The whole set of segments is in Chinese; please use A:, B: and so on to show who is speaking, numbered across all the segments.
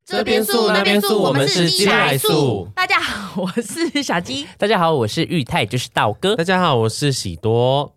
A: 这边素那边素，我们是鸡来素。
B: 大家好，我是小鸡。
C: 大家好，我是玉泰，就是道哥。
A: 大家好，我是喜多。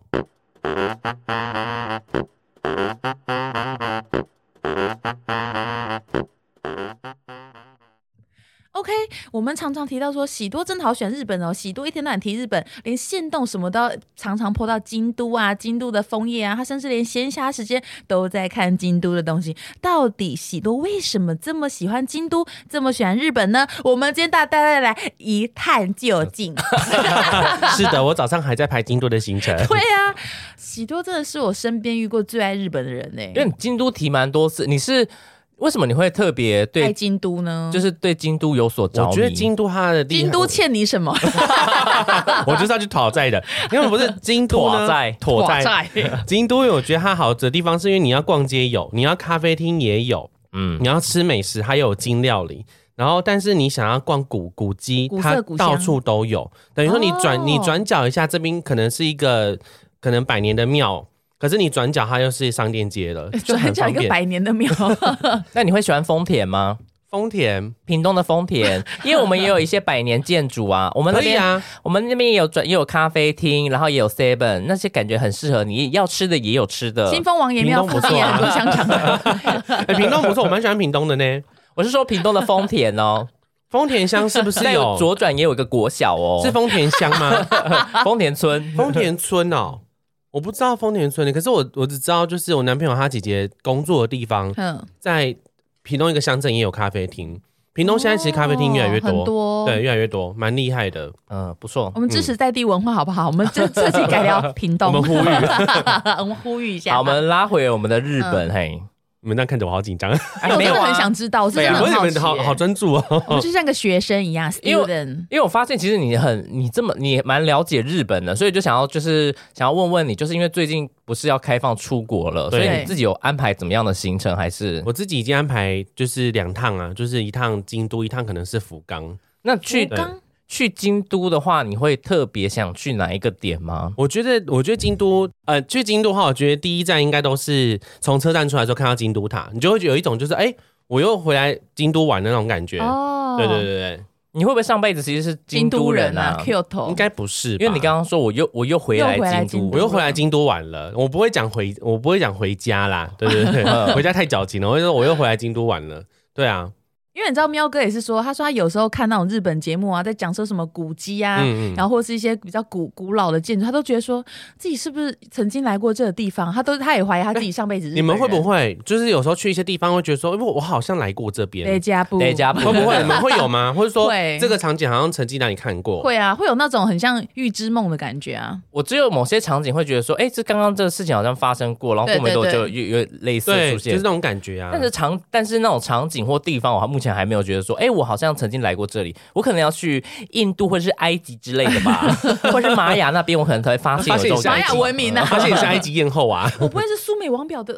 B: OK， 我们常常提到说喜多真的好喜欢日本哦，喜多一天到晚提日本，连限动什么都常常 po 到京都啊，京都的枫叶啊，他甚至连闲暇时间都在看京都的东西。到底喜多为什么这么喜欢京都，这么喜欢日本呢？我们今天带大家来一探究竟。
A: 是的，我早上还在排京都的行程。
B: 对啊，喜多真的是我身边遇过最爱日本的人呢。
C: 因为你京都提蛮多次，你是为什么你会特别对
B: 爱京都呢？
C: 就是对京都有所着迷？
A: 我觉得京都它的
B: 京都欠你什么？
A: 我就是要去讨债的，因为不是京都呢，
C: 讨
B: 债。
A: 京都我觉得它好的地方是因为你要逛街有，你要咖啡厅也有，你要吃美食还有京料理。然后，但是你想要逛古迹，它到处都有。等于说你转角一下，这边可能是一个可能100年的庙。可是你转角它又是商店街了，
B: 转角一个100年的庙。
C: 那你会喜欢丰田吗？
A: 丰田，
C: 屏东的丰田，因为我们也有一些100年建筑啊，我们那边啊，我们那边也有咖啡厅，然后也有 Seven， 那些感觉很适合你，要吃的也有吃的。
B: 新丰王爷庙附近也很多香肠的。
A: 屏东不错，我蛮喜欢屏东的呢。
C: 我是说屏东的丰田哦。
A: 丰田乡是不是有
C: 左转也有一个国小哦？
A: 是丰田乡吗？
C: 丰田村，
A: 丰田村哦。我不知道丰田村的，可是我只知道，就是我男朋友他姐姐工作的地方，在屏东一个乡镇也有咖啡厅。屏东现在其实咖啡厅越来越多，
B: 很多，
A: 对，越来越多，蛮厉害的。
C: 不错。
B: 我们支持在地文化好不好？我们这期改掉屏东，
A: 我们呼吁，
B: 我们呼吁一下。
C: 好，我们拉回我们的日本，嘿。
A: 你们这样看着我好紧张，
B: 我真的很想知道，我真的很好奇。
A: 好专注哦，
B: 我们就像个学生一样 ，student。
C: 因为我发现其实你蛮了解日本的，所以就想要问问你，就是因为最近不是要开放出国了，所以你自己有安排怎么样的行程？还是
A: 我自己已经安排就是2趟啊，就是一趟京都，一趟可能是福冈。
C: 那去京都的话，你会特别想去哪一个点吗？
A: 我觉得京都，去京都的话，我觉得第一站应该都是从车站出来的时候看到京都塔，你就会有一种就是我又回来京都玩的那种感觉。哦，对，
C: 你会不会上辈子其实是京都人啊
B: ？Kyoto
A: 应该不是吧，
C: 因为你刚刚说我又回来京都，
A: 我又回来京都玩了。我不会讲回家啦，对，回家太矫情了。我会说我又回来京都玩了，对啊。
B: 因为你知道喵哥也是说，他说他有时候看那种日本节目啊，在讲说什么古迹啊，然后或是一些比较古老的建筑，他都觉得说自己是不是曾经来过这个地方，他也怀疑他自己上辈子是日本人。
A: 你们会不会就是有时候去一些地方会觉得说，我好像来过这边？
B: 德加布
A: 会不会？你们会有吗？或者说这个场景好像曾经让你看过？
B: 会啊，会有那种很像预知梦的感觉啊。
C: 我只有某些场景会觉得说，这刚刚这个事情好像发生过，然后过没多久就有类似的出现，
A: 就是那种感觉啊。
C: 但是那种场景或地方，我目前还没有觉得说，我好像曾经来过这里，我可能要去印度或是埃及之类的吧，或是玛雅那边，我可能才会发现有这种
B: 玛雅文明啊，
A: 发现你是埃及艳后啊，
B: 我不会是苏美王婊的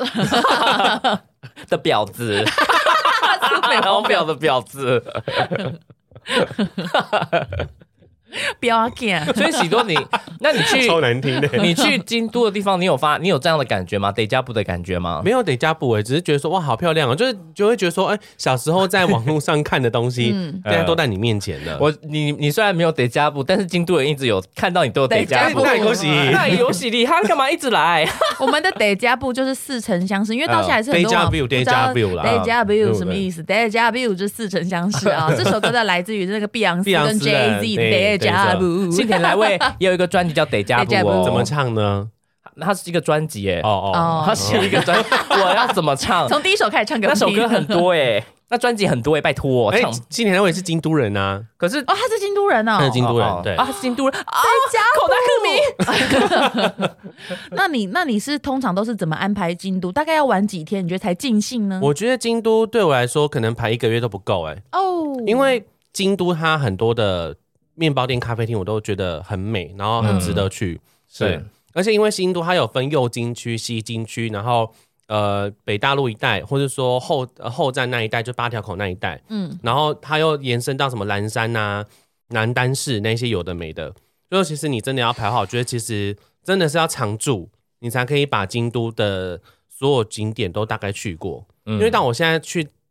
C: 婊子，苏美王婊的婊子。
B: 不要紧，
C: 所以喜多那你去
A: 超难听的，
C: 你去京都的地方，你有这样的感觉吗？德加布的感觉吗？
A: 没有德加布只是觉得说哇好漂亮就会觉得说小时候在网络上看的东西，现在都在你面前了。
C: 你虽然没有德加布，但是京都人一直有看到你都有德加布，
A: 那有喜，
C: 那有喜力，他干嘛一直来？
B: 我们的德加布就是似曾相识，因为到现在还是很多网不知道德加布什么意思。德加布就是似曾相识啊，这首歌的来自于那个碧昂斯跟 Jay-Z 的。
C: 新田来未也有一个专辑叫《德加布》哦，
A: 怎么唱呢？
C: 它是一个专辑它是一个专辑，我要怎么唱？
B: 从第一首开始唱给我听。
C: 那首歌很多那专辑很多拜托唱。
A: 新田来未是京都人啊，
C: 可是
B: 他是京都人哦，
A: 他是京都人，对
C: 他是京都人啊，
B: 口袋克迷。那你是通常都是怎么安排京都？大概要玩几天你觉得才尽兴呢？
A: 我觉得京都对我来说可能排1个月都不够因为京都它很多的面包店、咖啡厅我都觉得很美，然后很值得去。对，而且因为京都它有分右京区、西京区，然后北大陆一带，或者说后站那一带，就8条口那一带，然后它又延伸到什么岚山啊、南丹市那些有的没的。就其实你真的要排好，我觉得其实真的是要常住，你才可以把京都的所有景点都大概去过。因为当我现在去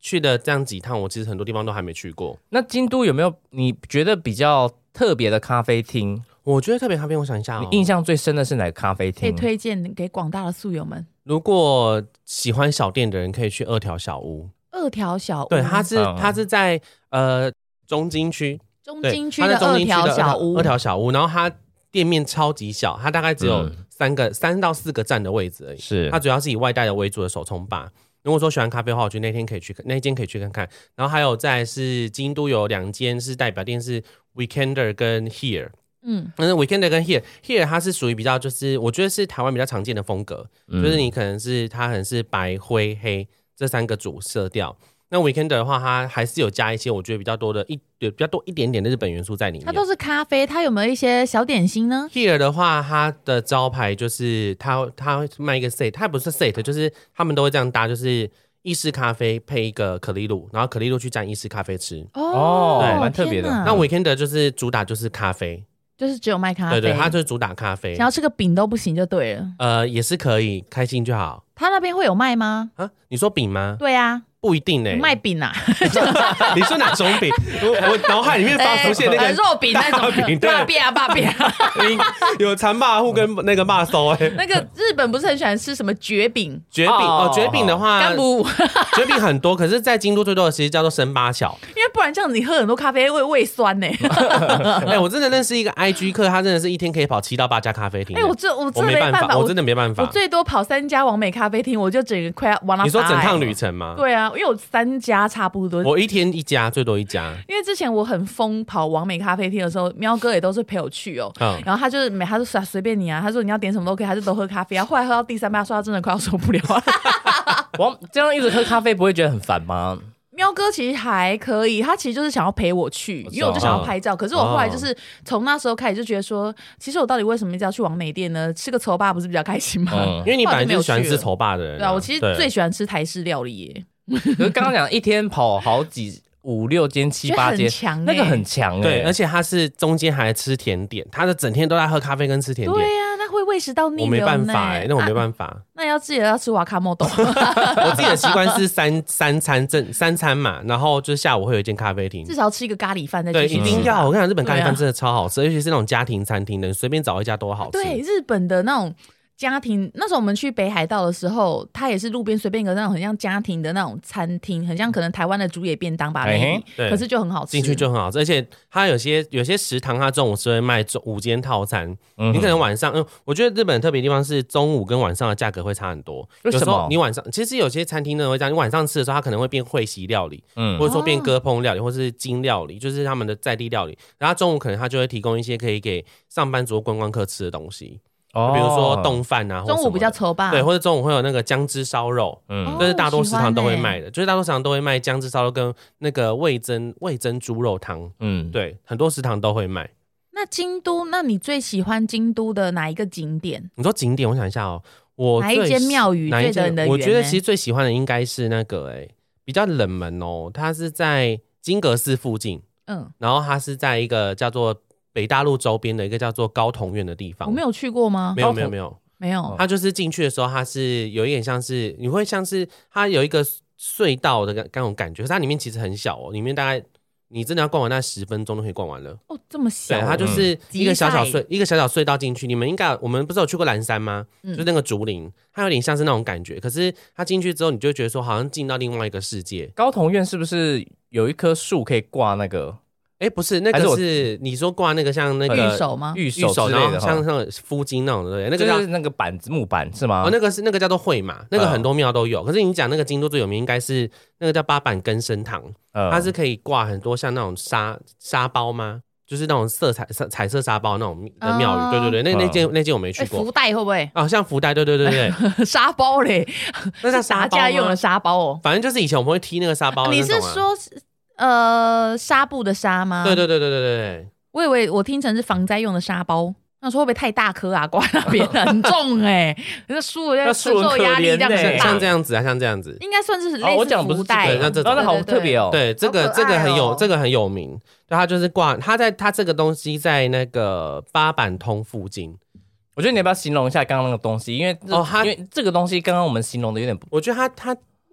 A: 去的这样几趟，我其实很多地方都还没去过。
C: 那京都有没有你觉得比较特别的咖啡厅？
A: 我觉得特别咖啡，我想一下
C: 你印象最深的是哪个咖啡厅？
B: 可以推荐给广大的宿友们。
A: 如果喜欢小店的人，可以去二条小屋。
B: 二条小屋，
A: 对，它是在中京区，
B: 中京区的二条小屋，
A: 二条小屋，然后它店面超级小，它大概只有3到4个站的位置而已。
C: 是，
A: 它主要是以外带的为主的手冲吧。如果说喜欢咖啡的话，我觉得那间可以去看看。然后还有再是京都有2间是代表店是 Weekender 跟 Here。但是 Weekender 跟 Here 它是属于比较就是我觉得是台湾比较常见的风格，就是你可能是白灰黑这3个主色调。那 Weekender 的话，它还是有加一些我觉得比较多一点点的日本元素在里面。
B: 它都是咖啡，它有没有一些小点心呢
A: ？Here 的话，它的招牌就是它卖一个 set， 它不是 set， 就是他们都会这样搭，就是意式咖啡配一个可丽露，然后可丽露去蘸意式咖啡吃。
C: 哦，对，蛮特别的。
A: 那 Weekender 就是主打就是咖啡。
B: 就是只有卖咖啡，
A: 对，它就是主打咖啡。
B: 想要吃个饼都不行就对了。
A: 也是可以，开心就好。
B: 他那边会有卖吗？
A: 啊，你说饼吗？
B: 对啊，
A: 不一定
B: 卖饼啊。
A: 你说哪种饼？我脑海里面浮现那个
B: 肉饼那种
A: 饼，对，
B: 霸饼。
A: 有蚕霸户跟那个霸收
B: 那个日本不是很喜欢吃什么蕨饼？
A: 蕨饼的话，蕨饼很多，可是在京都最多的其实叫做生八巧。
B: 因为不然这样子你喝很多咖啡会胃酸呢。
A: 我真的认识一个 IG 客，他真的是一天可以跑7到8家咖啡厅。
B: 我真的没办法，
A: 我真的没办法。
B: 我最多跑3家完美咖啡厅，我就整个快要往那。
A: 你说整趟旅程吗？
B: 对啊，因为我3家差不多。
A: 我一天1家，最多1家。
B: 因为之前我很疯跑完美咖啡厅的时候，喵哥也都是陪我去哦。然后他就随便你啊，他说你要点什么都可以，他就都喝咖啡啊。后来喝到第3杯，他说他真的快要受不了了。
C: 这样一直喝咖啡不会觉得很烦吗？
B: 喵哥其实还可以，他其实就是想要陪我去，因为我就想要拍照。可是我后来就是从那时候开始就觉得说，其实我到底为什么一直要去完美店呢？吃个丑霸不是比较开心吗？
A: 因为你本来就喜欢吃丑霸的人。
B: 对啊，我其实最喜欢吃台式料理耶。
C: 可是刚刚讲一天跑好几5、6间、7、8间，那个很强
A: 对，而且他是中间还吃甜点，他的整天都在喝咖啡跟吃甜点。
B: 对啊，那会胃食道逆流。
A: 我没办法那我没办法。
B: 那要自己要吃瓦卡莫豆。
A: 我自己的习惯是三餐嘛，然后就是下午会有一间咖啡厅，
B: 至少吃一个咖喱饭再
A: 对，
B: 继续吃。
A: 一定要。我跟你讲，日本咖喱饭真的超好吃，尤其是那种家庭餐厅的，随便找一家都好吃。
B: 对，日本的那种家庭，那时候我们去北海道的时候，它也是路边随便一个那种很像家庭的那种餐厅，很像可能台湾的竹野便当吧，可是就很好吃，
A: 进去就很好吃。而且它有些食堂，它中午是会卖午间套餐，你可能晚上，我觉得日本特别的地方是中午跟晚上的价格会差很多。
C: 为什么？
A: 有时候你晚上其实有些餐厅呢会这样，你晚上吃的时候，它可能会变会席料理，或者说变割烹料理，或是精料理，就是他们的在地料理。然后中午可能它就会提供一些可以给上班族、观光客吃的东西。比如说冻饭啊，
B: 中午比较稠吧，
A: 对，或者中午会有那个姜汁烧肉，这是大多食堂都会卖的，就是大多食堂都会卖姜汁烧肉跟那个味噌猪肉汤，对，很多食堂都会卖。
B: 那京都，那你最喜欢京都的哪一个景点？
A: 你说景点，我想一下我
B: 哪一间庙宇最得人的缘？
A: 我觉得其实最喜欢的应该是那个比较冷门它是在金阁寺附近，然后它是在一个叫做北大陆周边的一个叫做高桐院的地方。
B: 我没有去过吗？
A: 没有。它就是进去的时候，它是有一点像是你会像是它有一个隧道的那种感觉，可是它里面其实很小里面大概你真的要逛完那10分钟都可以逛完了。
B: 这么小？
A: 对，它就是一个小小隧道进去。我们不是有去过蓝山吗？就是那个竹林，它有点像是那种感觉。可是它进去之后，你就会觉得说好像进到另外一个世界。
C: 高桐院是不是有一棵树可以挂那个？
A: 不是，那个是你说挂那个像那个
B: 玉手吗？
C: 玉手之类的，
A: 像敷巾那种的，那
C: 个就是那个板子木板是吗？
A: 那个叫做会马，那个很多庙都有。可是你讲那个京都最有名应该是那个叫八坂根生堂，它是可以挂很多像那种沙包吗？就是那种彩色沙包那种的庙宇。对，那件我没去过。
B: 福袋会不会？
A: 像福袋，对。
B: 沙包嘞，
A: 那像
B: 打架用的沙包哦。
A: 反正就是以前我们会踢那个沙包。
B: 你是说？纱布的纱吗？
A: 对。
B: 我以为我听成是防灾用的沙包，那说会不会太大颗啊？挂那边很重那树要承受压力这样子，
A: 像这样子，应
B: 该算是类似福袋。
C: 那好特别哦。
A: 对，这个很有名，它就是挂它这个东西在那个八坂通附近。
C: 我觉得你要不要形容一下刚刚那个东西？因为这个东西刚刚我们形容的有点，
A: 我觉得它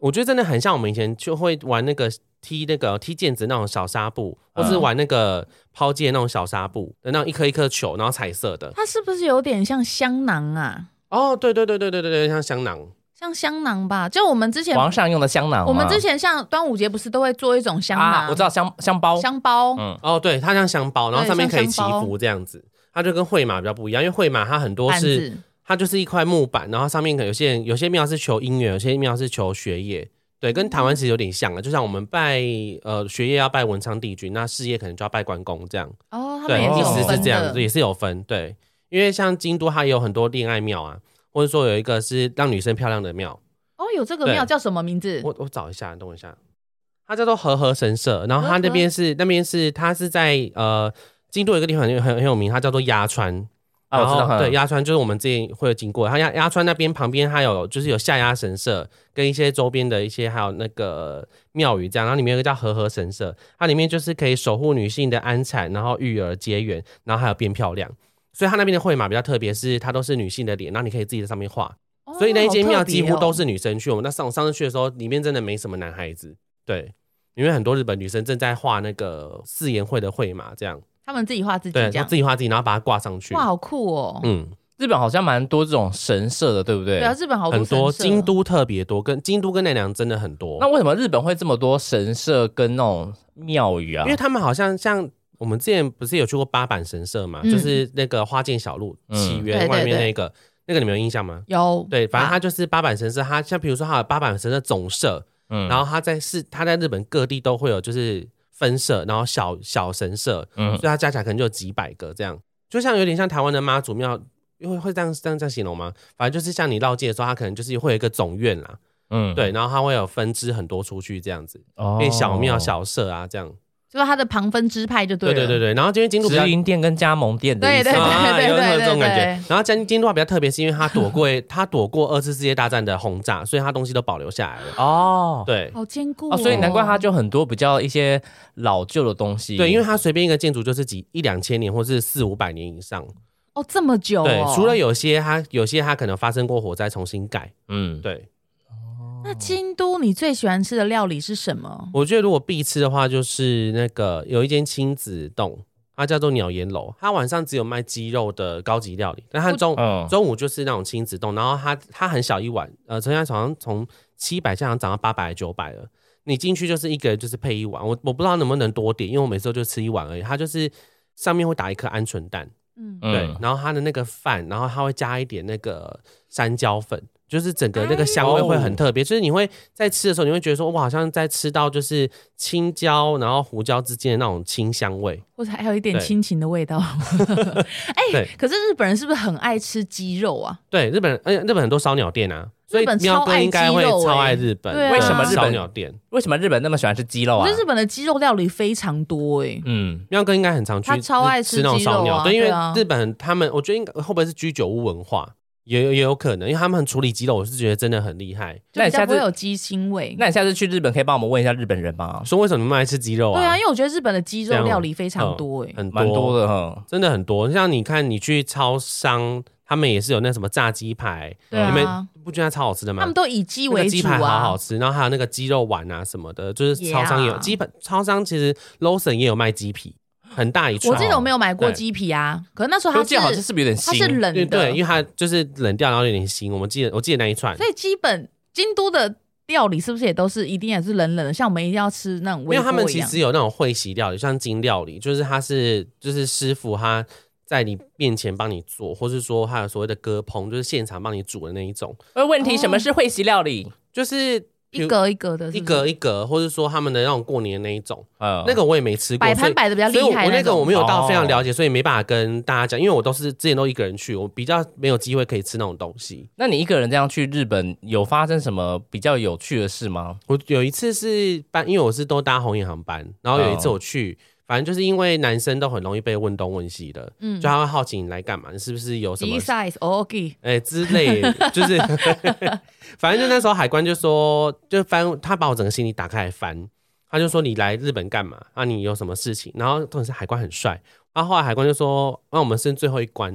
A: 我觉得真的很像我们以前就会玩那个踢毽子那种小纱布，或是玩那个抛接那种小纱布的那种一颗一颗球，然后彩色的。
B: 它是不是有点像香囊啊？
A: 哦，对，像香囊。
B: 像香囊吧，就我们之前
C: 皇上用的香囊。
B: 我们之前像端午节不是都会做一种香囊？
C: 我知道香包。
B: 香包，
A: 哦，对，它像香包，然后上面可以祈福这样子。它就跟会马比较不一样，因为会马它很多是它就是一块木板，然后上面可能有些庙是求姻缘，有些庙是求学业。对，跟台湾其实有点像了，就像我们拜学业要拜文昌帝君，那事业可能就要拜关公这样。
B: 哦，他们也是有分的，
A: 意思是这样，也是有分。对，因为像京都它也有很多恋爱庙啊，或者说有一个是让女生漂亮的庙。
B: 哦，有这个庙叫什么名字？
A: 我找一下，等我一下。它叫做和合神社，然后它那边是它是在京都有一个地方很有名，它叫做鸭川。然后对，鸭川就是我们之前会有经过，它鸭川那边旁边还有就是有下鸭神社跟一些周边的一些还有那个庙宇这样，然后里面有一个叫和合神社，它里面就是可以守护女性的安产，然后育儿结缘，然后还有变漂亮。所以它那边的会马比较特别，是它都是女性的脸，然后你可以自己在上面画。所以那一间庙几乎都是女生去。我们上次去的时候，里面真的没什么男孩子。对，因为很多日本女生正在画那个四言会的会马，这样
B: 他们自己画自己，
A: 对，自己画自己，然后把它挂上去。
B: 哇，好酷哦！
C: 日本好像蛮多这种神社的，对不对？
B: 对啊，日本好多
A: 很多，京都特别多，京都跟奈良真的很多。
C: 那为什么日本会这么多神社跟那种庙宇啊？
A: 因为他们好像我们之前不是有去过八坂神社嘛，就是那个花见小路起源外面那个。那个你们有印象吗？
B: 有，
A: 对，反正它就是八坂神社，它像比如说它有八坂神社总社，然后它在日本各地都会有就是分社，然后小神社，所以它加起来可能就有几百个这样，就像有点像台湾的妈祖庙，会这样形容吗？反正就是像你绕境的时候，它可能就是会有一个总院啦，对，然后它会有分支很多出去这样子，变小庙小社啊这样。
B: 就是它的旁分支派就对了。
A: 对，然后因为京都
C: 直营店跟加盟店的意思，
B: 对，
A: 有这种感觉。然后京都比较特别，是因为它躲过2次世界大战的轰炸，所以它东西都保留下来了。哦，对，
B: 好坚固
C: 哦，所以难怪它就很多比较一些老旧的东西。
A: 对，因为它随便一个建筑就是1-2千年，或是400-500年以上。
B: 哦，这么久哦。
A: 对，除了有些它可能发生过火灾重新盖。对。
B: 那京都你最喜欢吃的料理是什么？
A: 我觉得如果必吃的话，就是那个有一间亲子冻，它叫做鸟岩楼，它晚上只有卖鸡肉的高级料理，但它中午就是那种亲子冻，然后它很小一碗，现在好像从700现在涨到800、900了。你进去就是一个人就是配一碗，我不知道能不能多点，因为我每次就吃一碗而已。它就是上面会打一颗鹌鹑蛋，对，然后它的那个饭，然后它会加一点那个山椒粉。就是整个那个香味会很特别，就是你会在吃的时候，你会觉得说，我好像在吃到就是青椒然后胡椒之间的那种清香味，
B: 或者还有一点亲情的味道。可是日本人是不是很爱吃鸡肉啊？
A: 对，日本很多烧鸟店啊，所以喵哥应该会超爱日本。
B: 对啊，
C: 为什么
A: 烧鸟店？
C: 为什么日本那么喜欢吃鸡肉啊？
B: 我觉得日本的鸡肉料理非常多
A: 喵哥应该很常去，
B: 他超爱吃
A: 那种烧鸟，对，因为日本他们，我觉得应该会不会是居酒屋文化？也有可能，因为他们处理鸡肉，我是觉得真的很厉害。
B: 那你下次不会有鸡腥味？
C: 那你下次去日本可以帮我们问一下日本人吗？
A: 说为什么你们爱吃鸡肉啊？
B: 对啊，因为我觉得日本的鸡肉料理非常多
C: 蛮多的哈，
A: 真的很多。像你看，你去超商，他们也是有那什么炸鸡排，你们不觉得超好吃的吗？
B: 他们都以鸡为主啊，
A: 鸡排好好吃，然后还有那个鸡肉丸啊什么的，就是超商也有超商其实 Lawson 也有卖鸡皮。很大一串，
B: 我记得我没有买过鸡皮啊，可是那时候它是
C: 好像是不是有点腥？
B: 它是冷的，
A: 对，因为它就是冷掉，然后有点腥。我记得那一串，
B: 所以基本京都的料理是不是也都是一定也是冷冷的？像我们一定要吃那种微波一样。
A: 因为他们其实有那种会席料理，像京料理，就是就是师傅他在你面前帮你做，或是说他有所谓的割烹，就是现场帮你煮的那一种。
C: 问题什么是会席料理？
A: 就是
B: 一格一格的是不是，
A: 一格一格，或者说他们的那种过年的那一种，那个我也没吃过，
B: 摆盘摆的比较厉害，
A: 我那个我没有到非常了解，所以没办法跟大家讲，因为我之前都一个人去，我比较没有机会可以吃那种东西。
C: 那你一个人这样去日本，有发生什么比较有趣的事吗？
A: 我有一次是因为我是都搭红眼航班，然后有一次我去。反正就是因为男生都很容易被问东问西的，就他会好奇你来干嘛，你是不是有什么
B: size OK
A: 之类的，就是反正就那时候海关就说，就翻他把我整个行李打开来翻，他就说你来日本干嘛啊？你有什么事情？然后重点是海关很帅，然后后来海关就说，那我们剩最后一关，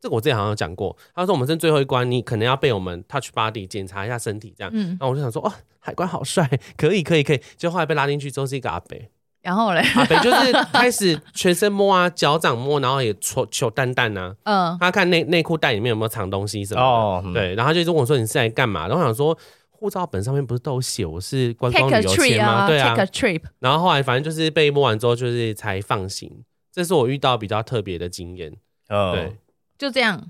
A: 这个我之前好像有讲过，他说我们是最后一关，你可能要被我们 touch body 检查一下身体这样。然后我就想说，哇，海关好帅，可以。结果后来被拉进去之后是一个阿伯，
B: 然后嘞，
A: 阿伯就是开始全身摸啊，脚掌摸，然后也求蛋蛋啊。他看内裤袋里面有没有藏东西什么的。对，然后他就跟我说你是来干嘛？然后我想说，护照本上面不是都有写我是观光旅游签吗？对啊
B: ，take a trip。
A: 然后后来反正就是被摸完之后，就是才放行。这是我遇到比较特别的经验。对。
B: 就这样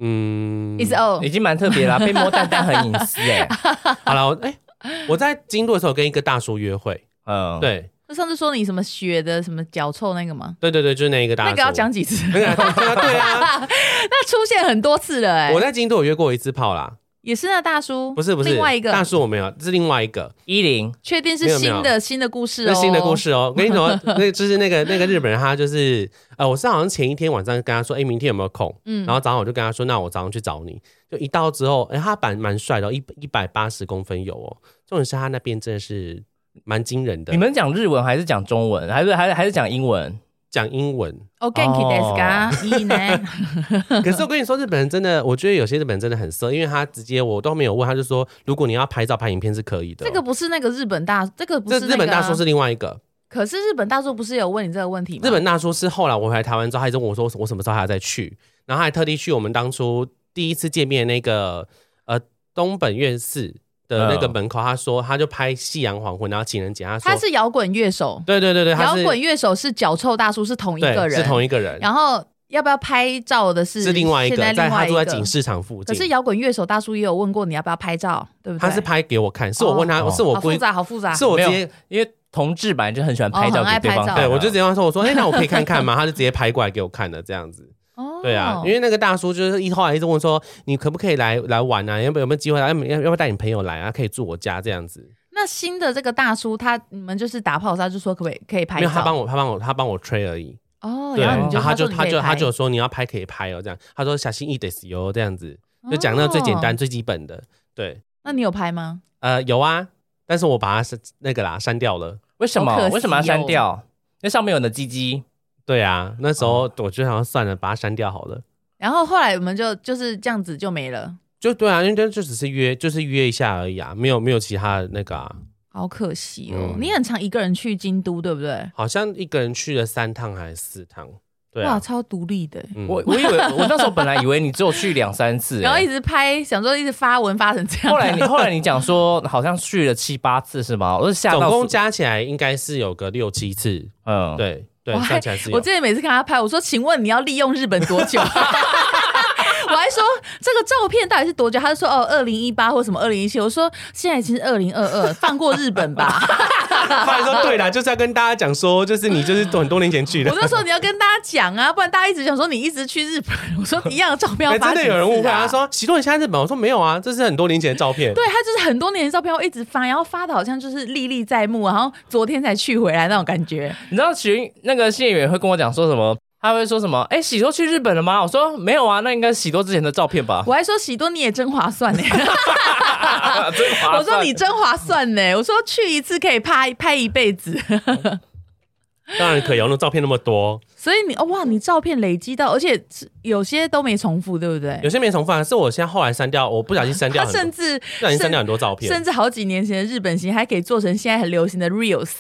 B: ，is all
C: 已经蛮特别啦，被摸蛋蛋很隐私
A: 好了，我在京都的时候跟一个大叔约会，对。
B: 就上次说你什么血的什么脚臭那个吗？
A: 对，就是那一个大叔。
B: 那个要讲几次？
A: 对啊，
B: 那出现很多次了
A: 我在京都有约过一次炮啦。
B: 也是那大叔？不是
A: 另外一个大叔我没有，这是另外一个
C: 10，
B: 确定是新的故事哦，
A: 新的故事哦。我跟你说，就是那个日本人，他就是我是好像前一天晚上跟他说，明天有没有空？然后早上我就跟他说，那我早上去找你。就一到之后，他蛮帅的，180公分有哦。重点是他那边真的是蛮惊人的。
C: 你们讲日文还是讲中文，还是讲英文？
A: 讲英文。
B: Genki desu ka？呢？
A: 可是我跟你说，日本人真的，我觉得有些日本人真的很色，因为他直接我都没有问，他就说，如果你要拍照拍影片是可以的。
B: 这个不是那个日本大，这个不是
A: 日本大叔是另外一个。
B: 可是日本大叔不是有问你这个问题吗？
A: 日本大叔是后来我回来台湾之后，他一直问我说我什么时候还要再去，然后他还特地去我们当初第一次见面的那个东本院寺的那个门口，他说他就拍夕阳黄昏，然后情人节，他
B: 是摇滚乐手，
A: 对，
B: 摇滚乐手是脚臭大叔，是同一个人，
A: 是同一个人。
B: 然后要不要拍照的是
A: 另外一个，在他住在景市场附近。
B: 可是摇滚乐手大叔也有问过你要不要拍照，对不对？
A: 他是拍给我看，是我问他，是我
B: 好复杂，
A: 是我直接
C: 因为同志本来就很喜欢拍照给对方看，
A: 对，我就直接说，我说那我可以看看吗？他就直接拍过来给我看的这样子。对啊，因为那个大叔就是后来一直问说，你可不可以来玩啊？有没有机会来？要不要带你朋友来啊？可以住我家这样子。
B: 那新的这个大叔，你们就是打炮的时候就说可以拍照？
A: 没有，他帮我吹而已。
B: 然后你就
A: 他就说你要拍可以拍哦，这样。他说小心一点哟，这样子就讲那个最简单最基本的。对，
B: 那你有拍吗？
A: 有啊，但是我把它那个删掉了。
C: 为什么？为什么要删掉？那上面有你的鸡鸡。
A: 对啊，那时候我就想算了，把它删掉好了。
B: 然后后来我们就是这样子就没了。
A: 就对啊，因为就只是约一下而已啊，没有其他的那个啊。
B: 好可惜哦，你很常一个人去京都，对不对？
A: 好像一个人去了3趟还是4趟。对啊，
B: 哇，超独立的。
C: 我以为我那时候本来以为你只有去2-3次，
B: 然后一直拍，想说一直发文发成这样。
C: 后来你讲说好像去了7-8次是吗？我是吓到，
A: 总共加起来应该是有个6-7次。对，算起来是有。
B: 我之前每次看他拍，我说请问你要利用日本多久？我还说这个照片到底是多久？他就说2018或什么2017。我说现在已经是2022，放过日本吧。
A: 他还说对啦，就是要跟大家讲说，就是你就是很多年前去的。
B: 我就说你要跟大家讲啊，不然大家一直想说你一直去日本。我说一样的照片要发几次啊。
A: 真的有人误会，他说喜多你现在日本，我说没有啊，这是很多年前的照片。
B: 对，他就是很多年的照片，我一直发，然后发的好像就是历历在目，然后昨天才去回来那种感觉。
C: 你知道那个谢演员会跟我讲说什么？他会说什么？喜多去日本了吗？我说没有啊，那应该是喜多之前的照片吧。
B: 我还说喜多你也真划算呢。我说你真划算呢。我说去一次可以拍一辈子。
A: 当然可以，那照片那么多，
B: 所以你照片累积到，而且有些都没重复，对不对？
A: 有些没重复，是我现在后来删掉，我不小心删掉很多，
B: 甚至
A: 不小心删掉很多照片，
B: 甚至好几年前的日本型还可以做成现在很流行的 reels。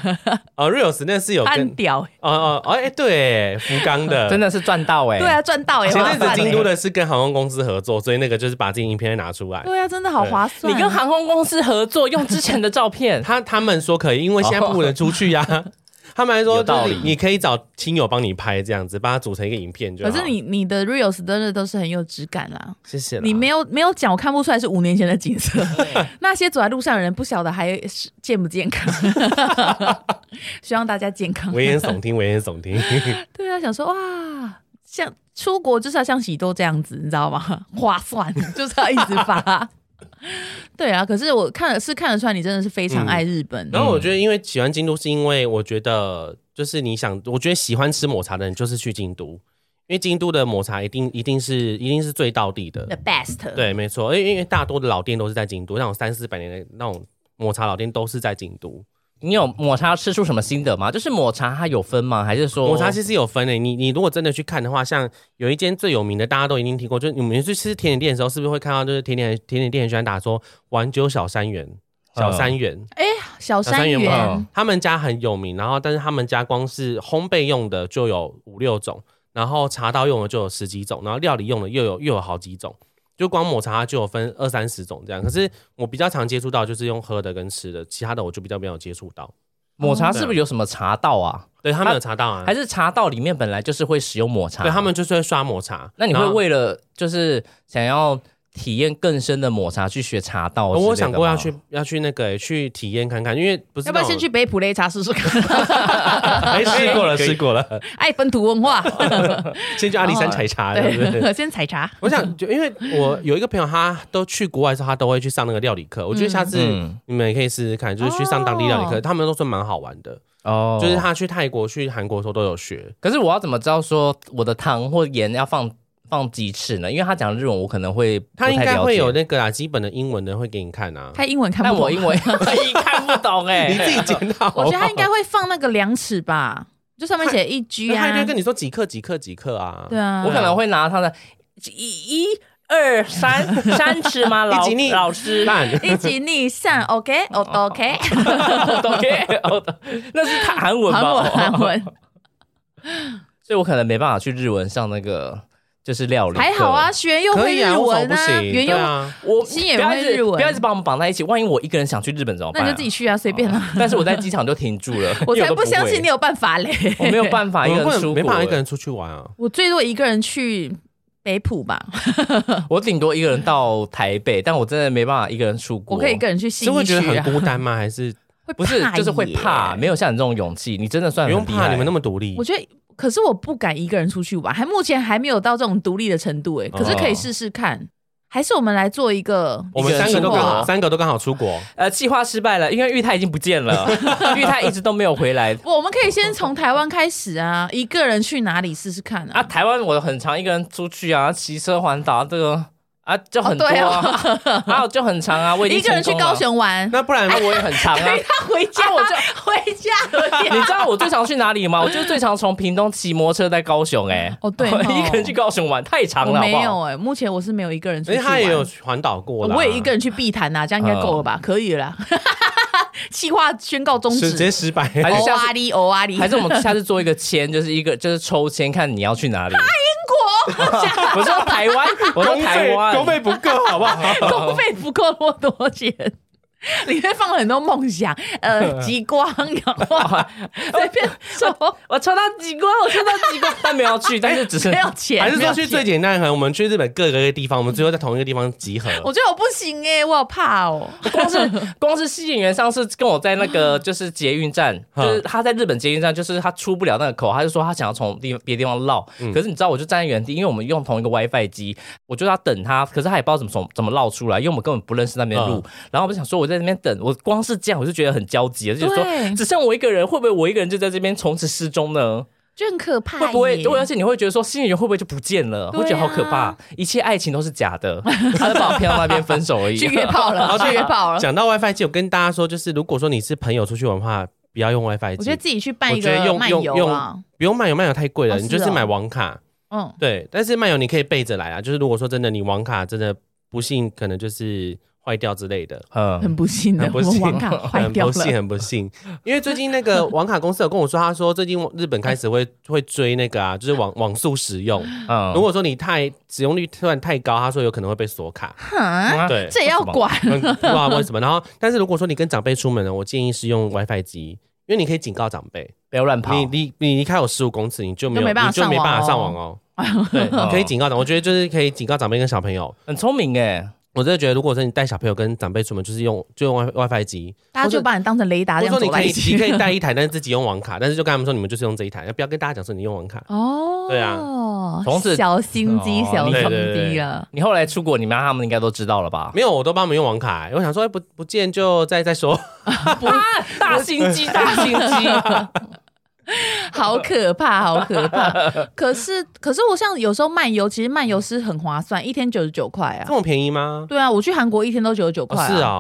A: reels 那是有
B: 很屌
A: 对，福冈的
C: 真的是赚到
B: 对啊，赚到
A: 前阵子京都的是跟航空公司合作，所以那个就是把自己影片拿出来。
B: 对啊，真的好划算。
C: 你跟航空公司合作用之前的照片，
A: 他们说可以，因为现在不能出去呀。他们还说，你可以找亲友帮你拍，这样子把它组成一个影片就好。
B: 可是你的 reels 真的都是很有质感啦，
A: 谢谢啦。
B: 你没有讲，我看不出来是5年前的景色。那些走在路上的人不晓得还健不健康。希望大家健康。
A: 危言耸听，危言耸听。
B: 对啊，想说哇，像出国就是要像喜多这样子，你知道吗？划算，就是要一直发。对啊，可是我看得出来你真的是非常爱日本。
A: 然后我觉得因为喜欢京都是因为我觉得就是我觉得喜欢吃抹茶的人就是去京都，因为京都的抹茶一定是最道地的
B: the best。
A: 对，没错，因为大多的老店都是在京都，那种300-400年的那种抹茶老店都是在京都。
C: 你有抹茶吃出什么心得吗？就是抹茶它有分吗？还是说
A: 抹茶其实有分诶？你如果真的去看的话，像有一间最有名的，大家都一定听过，就是你们去吃甜点店的时候，是不是会看到就是甜点店很喜欢打说晚酒小三元。小三元，
B: 小三元，
A: 他们家很有名，然后但是他们家光是烘焙用的就有5、6种，然后茶道用的就有10几种，然后料理用的又有好几种，就光抹茶就有分20、30种这样。可是我比较常接触到就是用喝的跟吃的，其他的我就比较没有接触到。
C: 抹茶是不是有什么茶道啊？
A: 对，他们有茶道啊，
C: 还是茶道里面本来就是会使用抹茶？
A: 对，他们就是会刷抹茶。
C: 那你会为了就是想要体验更深的抹茶去学茶道？
A: 我想过要去那个去体验看看，因为不是
B: 要不要先去北埔擂茶试试看？
A: 试过了。
B: 爱本土文化，
A: 先去阿里山采茶，对不对？
B: 先采茶。
A: 我想就因为我有一个朋友，他都去国外的时候，他都会去上那个料理课。我觉得下次你们也可以试试看，就是去上当地料理课，他们都说蛮好玩的。哦，就是他去泰国、去韩国的时候都有学。
C: 可是我要怎么知道说我的糖或盐要放几次呢？因为他讲日文，我可能会不太了解。
A: 他应该会有那个基本的英文的会给你看啊。
B: 他英文看不懂，
C: 但我英文看不懂你
A: 自己检讨。
B: 我觉得他应该会放那个量尺吧，就上面写1G 啊。
A: 他就跟你说几克啊。
B: 对啊，
C: 我可能会拿他的1、2、3尺吗？老师，
B: 一级逆上 ，OK，
C: 那是韩文吧？
B: 韩文。
C: 所以我可能没办法去日文上那个就是料理。
B: 还好啊，学又会日文啊，原又
C: 我
B: 心也会日文，
C: 不要一直把我们绑在一起。万一我一个人想去日本怎么办？
B: 那你就自己去啊，随便啊。
C: 但是我在机场就停住了，
B: 我才不相信你有办法嘞！
C: 我没有办法一个人出国，
A: 没办法一个人出去玩啊。
B: 我最多一个人去北埔吧，
C: 我顶多一个人到台北，但我真的没办法一个人出国。
B: 我可以一个人去信义区，
A: 是会觉得很孤单吗？还是
C: 不是就是会怕？没有像你这种勇气，你真的算很厉害。
A: 不用怕，你们那么独立。
B: 我觉得。可是我不敢一个人出去玩，目前还没有到这种独立的程度可是可以试试看。还是我们来做一个，
A: 我们三个都刚好出国。
C: 计划失败了，因为玉泰已经不见了，玉泰一直都没有回来。
B: 我们可以先从台湾开始啊，一个人去哪里试试看啊？
C: 台湾我很常一个人出去啊，骑车环岛这个。就很多还有就很长啊，我已经
B: 一个人去高雄玩，
A: 那不然
C: 我也很长啊。
B: 他回家我就回家。
C: 你知道我最常去哪里吗？我就最常从屏东骑摩托车在高雄
B: 对，
C: 一个人去高雄玩太长了。
B: 我没有目前我是没有一个人出去玩。
A: 他也有环岛过啦，
B: 我也一个人去碧潭啊，这样应该够了吧？可以了啦。企划宣告终止，
A: 直接失败。
C: 还是还是我们下次做一个签，就是抽签看你要去哪里。
B: 英国，
C: 我说台湾，我说台湾，
A: 公费不够，好不好？
B: 公费不够那么多钱。里面放了很多梦想，极光，然后随便抽，
C: 我抽到极光，但没有去，但是只是
B: 没有钱，
A: 还是说去最简单的，我们去日本各个地方，我们最后在同一个地方集合。
B: 我觉得我不行我好怕哦。
C: 光是戏演员上次跟我在那个就是捷运站，就是他在日本捷运站，就是他出不了那个口，他就说他想要从别的地方绕，可是你知道，我就站在原地，因为我们用同一个 WiFi 机，我就要等他，可是他也不知道怎么绕出来，因为我们根本不认识那边路，然后我就想说我在那边等，我光是这样我就觉得很焦急，就说只剩我一个人，会不会我一个人就在这边从此失踪呢？
B: 就很可怕，
C: 会不会？而且你会觉得说，新演员会不会就不见了？会觉得好可怕，一切爱情都是假的，他就把我骗到那边分手而已。
B: 去约炮了，去约炮了。
A: 讲到 WiFi 机，我跟大家说，就是如果说你是朋友出去玩的话，不要用 WiFi 机。
B: 我觉得自己去办一个漫游啊，
A: 不用漫游太贵了，你就是买网卡。对，但是漫游你可以备着来啊。就是如果说真的你网卡真的不幸，可能就是坏掉之类的，
B: 很不幸的，我们网卡坏掉了，
A: 很不幸。因为最近那个网卡公司有跟我说，他说最近日本开始会追那个就是网速使用。如果说你使用率突然太高，他说有可能会被锁卡。对，
B: 这也要管，
A: 不知道为什么。然后，但是如果说你跟长辈出门呢，我建议是用 WiFi 机，因为你可以警告长辈
C: 不要乱跑。
A: 你离开我15公尺，你就没办法上网哦。对，你可以警告长，我觉得就是可以警告长辈跟小朋友，
C: 很聪明
A: 我真的觉得，如果说你带小朋友跟长辈出门，就是用 WiFi 机，
B: 大家就把你当成雷达这样走在一起。
A: 你可以带一台，但是自己用网卡，但是就跟他们说，你们就是用这一台，不要跟大家讲说你用网卡。对啊，
B: 小心机了。
C: 你后来出国，你妈他们应该都知道了吧？
A: 没有，我都帮他们用网卡。我想说，不见就再说。
C: 大心机。
B: 好可怕！可是我像有时候漫游，其实漫游是很划算，1天99块啊。
A: 这么便宜吗？
B: 对啊，我去韩国1天都99块。
A: 是啊。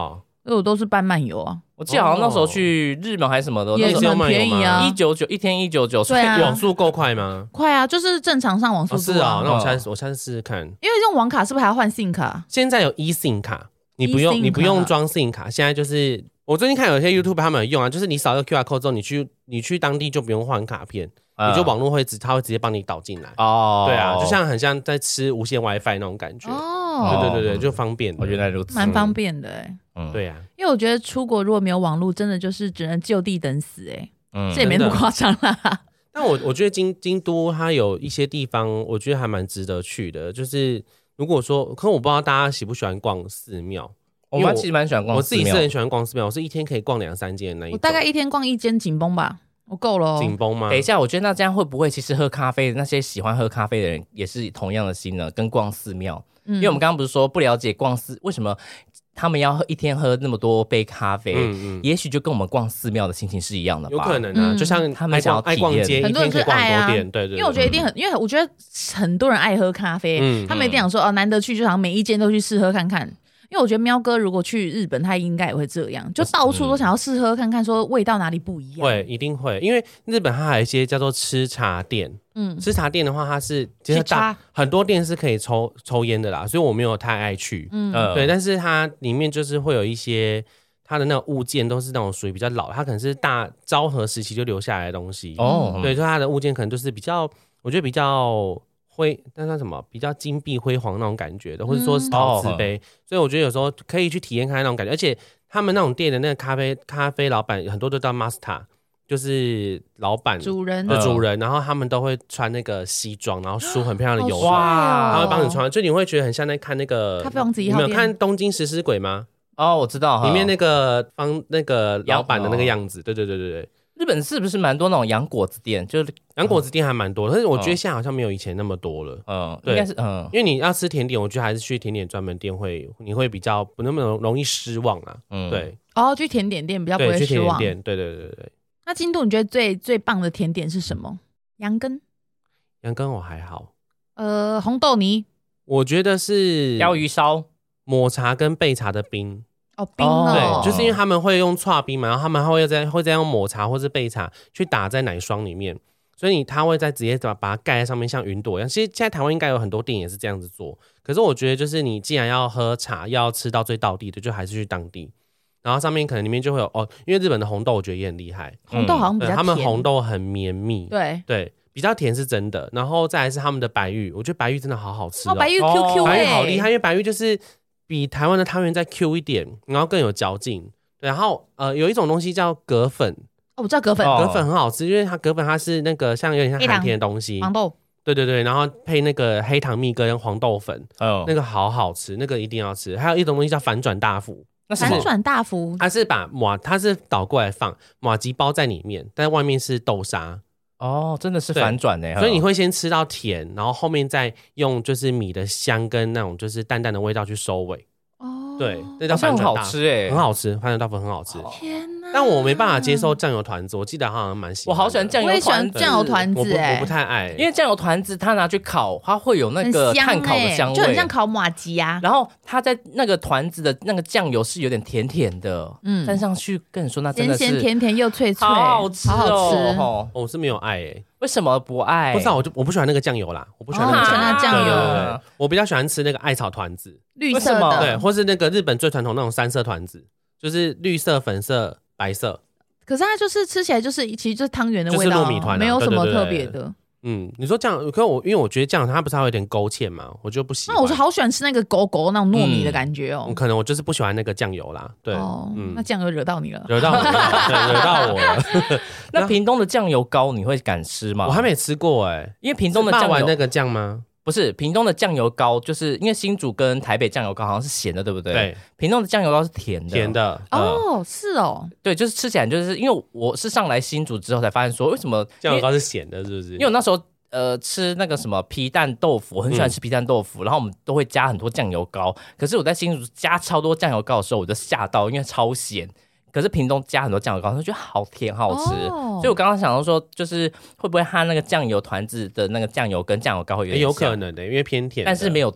B: 我都是拌慢油啊。
C: 我记得好像那时候去日本还是什么的，
B: 也很便宜啊
C: ，199一天199，
B: 对啊，
A: 网速够快吗？
B: 快啊，就是正常上网速度
A: 是啊，那我下次试试看。
B: 因为用网卡是不是还要换 SIM 卡？
A: 现在有 eSIM 卡，你不用装 SIM 卡，现在就是我最近看有些 YouTube 他们有用啊，就是你扫一个 QR code 之后，你去当地就不用换卡片。你就网络它会直接帮你导进来哦，对啊，就像很像在吃无线 WiFi 那种感觉哦，对，就方便。
C: 原来如此，
B: 蛮方便的
A: 对啊，
B: 因为我觉得出国如果没有网络，真的就是只能就地等死这也没那么夸张啦。
A: 但我觉得京都它有一些地方，我觉得还蛮值得去的，就是如果说，可我不知道大家喜不喜欢逛寺庙。
C: 我其实蛮喜欢逛寺庙，
A: 我自己是很喜欢逛寺庙，我是一天可以逛2-3间的那一种。
B: 我大概一天逛一间紧绷吧。我够了
A: 紧绷吗？
C: 等一下，我觉得那这样会不会其实喝咖啡的那些喜欢喝咖啡的人也是同样的心呢？跟逛寺庙，因为我们刚刚不是说不了解逛寺为什么他们要一天喝那么多杯咖啡？也许就跟我们逛寺庙的心情是一样的吧？
A: 有可能啊，就像
C: 他们想要
A: 爱逛街，
B: 很多人是爱啊，
A: 对，
B: 因为我觉得一定因为我觉得很多人爱喝咖啡，他们一定想说难得去，就好像每一间都去试喝看看。因为我觉得喵哥如果去日本，他应该也会这样，就到处都想要试喝看看，说味道哪里不一样。
A: 会，一定会，因为日本它还有一些叫做吃茶店。吃茶店的话，它是其实很多店是可以抽烟的啦，所以我没有太爱去。对，但是它里面就是会有一些它的那种物件都是那种属于比较老，它可能是大昭和时期就留下来的东西。对，所以它的物件可能就是比较，我觉得比较。但是什么比较金碧辉煌那种感觉的，或者说是陶瓷杯，所以我觉得有时候可以去体验看那种感觉。而且他们那种店的那个咖啡老板很多都叫 master， 就是老板
B: 主人，
A: 然后他们都会穿那个西装，然后梳很漂亮的油头，他会帮你穿，就你会觉得很像在看那个
B: 咖啡王子1号店。
A: 你没有看《东京食尸鬼》吗？
C: 哦，我知道，
A: 里面那个老板的那个样子，对。
C: 日本是不是蛮多那种洋果子店？就是
A: 洋果子店还蛮多，但是我觉得现在好像没有以前那么多了。对，应该是因为你要吃甜点，我觉得还是去甜点专门店你会比较不那么容易失望啊。对。
B: 去甜点店比较不会失望。
A: 对。
B: 那京都你觉得最棒的甜点是什么？羊羹
A: 我还好。
B: 红豆泥，
A: 我觉得是
C: 鲷鱼烧、
A: 抹茶跟焙茶的冰。
B: 冰哦，
A: 对，就是因为他们会用剉冰嘛，然后他们会再用抹茶或是焙茶去打在奶霜里面，所以他会再直接把它盖在上面，像云朵一样。其实现在台湾应该有很多店也是这样子做，可是我觉得就是你既然要喝茶，要吃到最道地的，就还是去当地。然后上面可能里面就会有因为日本的红豆我觉得也很厉害，
B: 红豆好像比较甜，
A: 他们红豆很绵密，
B: 对，
A: 比较甜是真的。然后再来是他们的白玉，我觉得白玉真的好好吃
B: 白玉 QQ，
A: 白玉好厉害，因为白玉就是比台湾的汤圆再 Q 一点，然后更有嚼劲。然后有一种东西叫葛粉，
B: 我知道葛粉，
A: 葛粉很好吃，因为葛粉它是那个像有点像寒甜的东西，
B: 黄豆，
A: 对，然后配那个黑糖蜜跟黄豆粉，那个好好吃，那个一定要吃。还有一种东西叫反转大福，
B: 反转大福，
A: 它是倒过来放麻糬包在里面，但外面是豆沙。
C: 真的是反转耶！
A: 所以你会先吃到甜，然后后面再用就是米的香跟那种就是淡淡的味道去收尾。对，那叫反转大福，
C: 很好吃耶，
A: 很好吃，反转大福很好吃。
B: 天哪！
A: 但我没办法接受酱油团子，我记得好像蛮喜欢。
C: 我好喜欢酱油团子，
B: 我也喜欢酱油团子，
A: 我不太爱，
C: 因为酱油团子它拿去烤，它会有那个炭烤的香味，
B: 就很像烤麻糬啊。
C: 然后它在那个团子的那个酱油是有点甜甜的，蘸上去跟你说那真的是
B: 咸咸甜甜又脆脆，
C: 好好吃
B: 哦。
A: 我是没有爱
C: 为什么不爱？
A: 不知道，我不喜欢那个酱油啦，我不喜欢那个
B: 酱油。
A: 对，我比较喜欢吃那个艾草团子，
B: 绿色的，
A: 对，或是那个日本最传统那种3色团子，就是绿色、粉色、白色。
B: 可是它就是吃起来就是其实就是汤圆的味道，
A: 就是糯米团，
B: 没有什么特别的。
A: 你说酱油，因为我觉得酱油它不是还有点勾芡嘛，我就不喜欢。
B: 那我是好喜欢吃那个勾勾那种糯米的感觉哦。
A: 可能我就是不喜欢那个酱油啦。对，
B: 那酱油惹到你了，
A: 惹到我了。
C: 那屏东的酱油膏你会敢吃吗？
A: 我还没吃过
C: 因为屏东的酱油
A: 那个酱吗？
C: 不是，屏东的酱油膏就是因为新竹跟台北酱油膏好像是咸的，对不对？
A: 对，
C: 屏东的酱油膏是甜的。
A: 甜的
B: 是哦，
C: 对，就是吃起来就是因为我是上来新竹之后才发现说为什么
A: 酱油膏是咸的，是不是？
C: 因为我那时候吃那个什么皮蛋豆腐，我很喜欢吃皮蛋豆腐，然后我们都会加很多酱油膏。可是我在新竹加超多酱油膏的时候，我就吓到，因为超咸。可是屏东加很多酱油膏，我觉得好甜好吃。所以我刚刚想到说，就是会不会它那个酱油团子的那个酱油跟酱油膏会有点像？
A: 有可能的，因为偏甜，
C: 但是没有到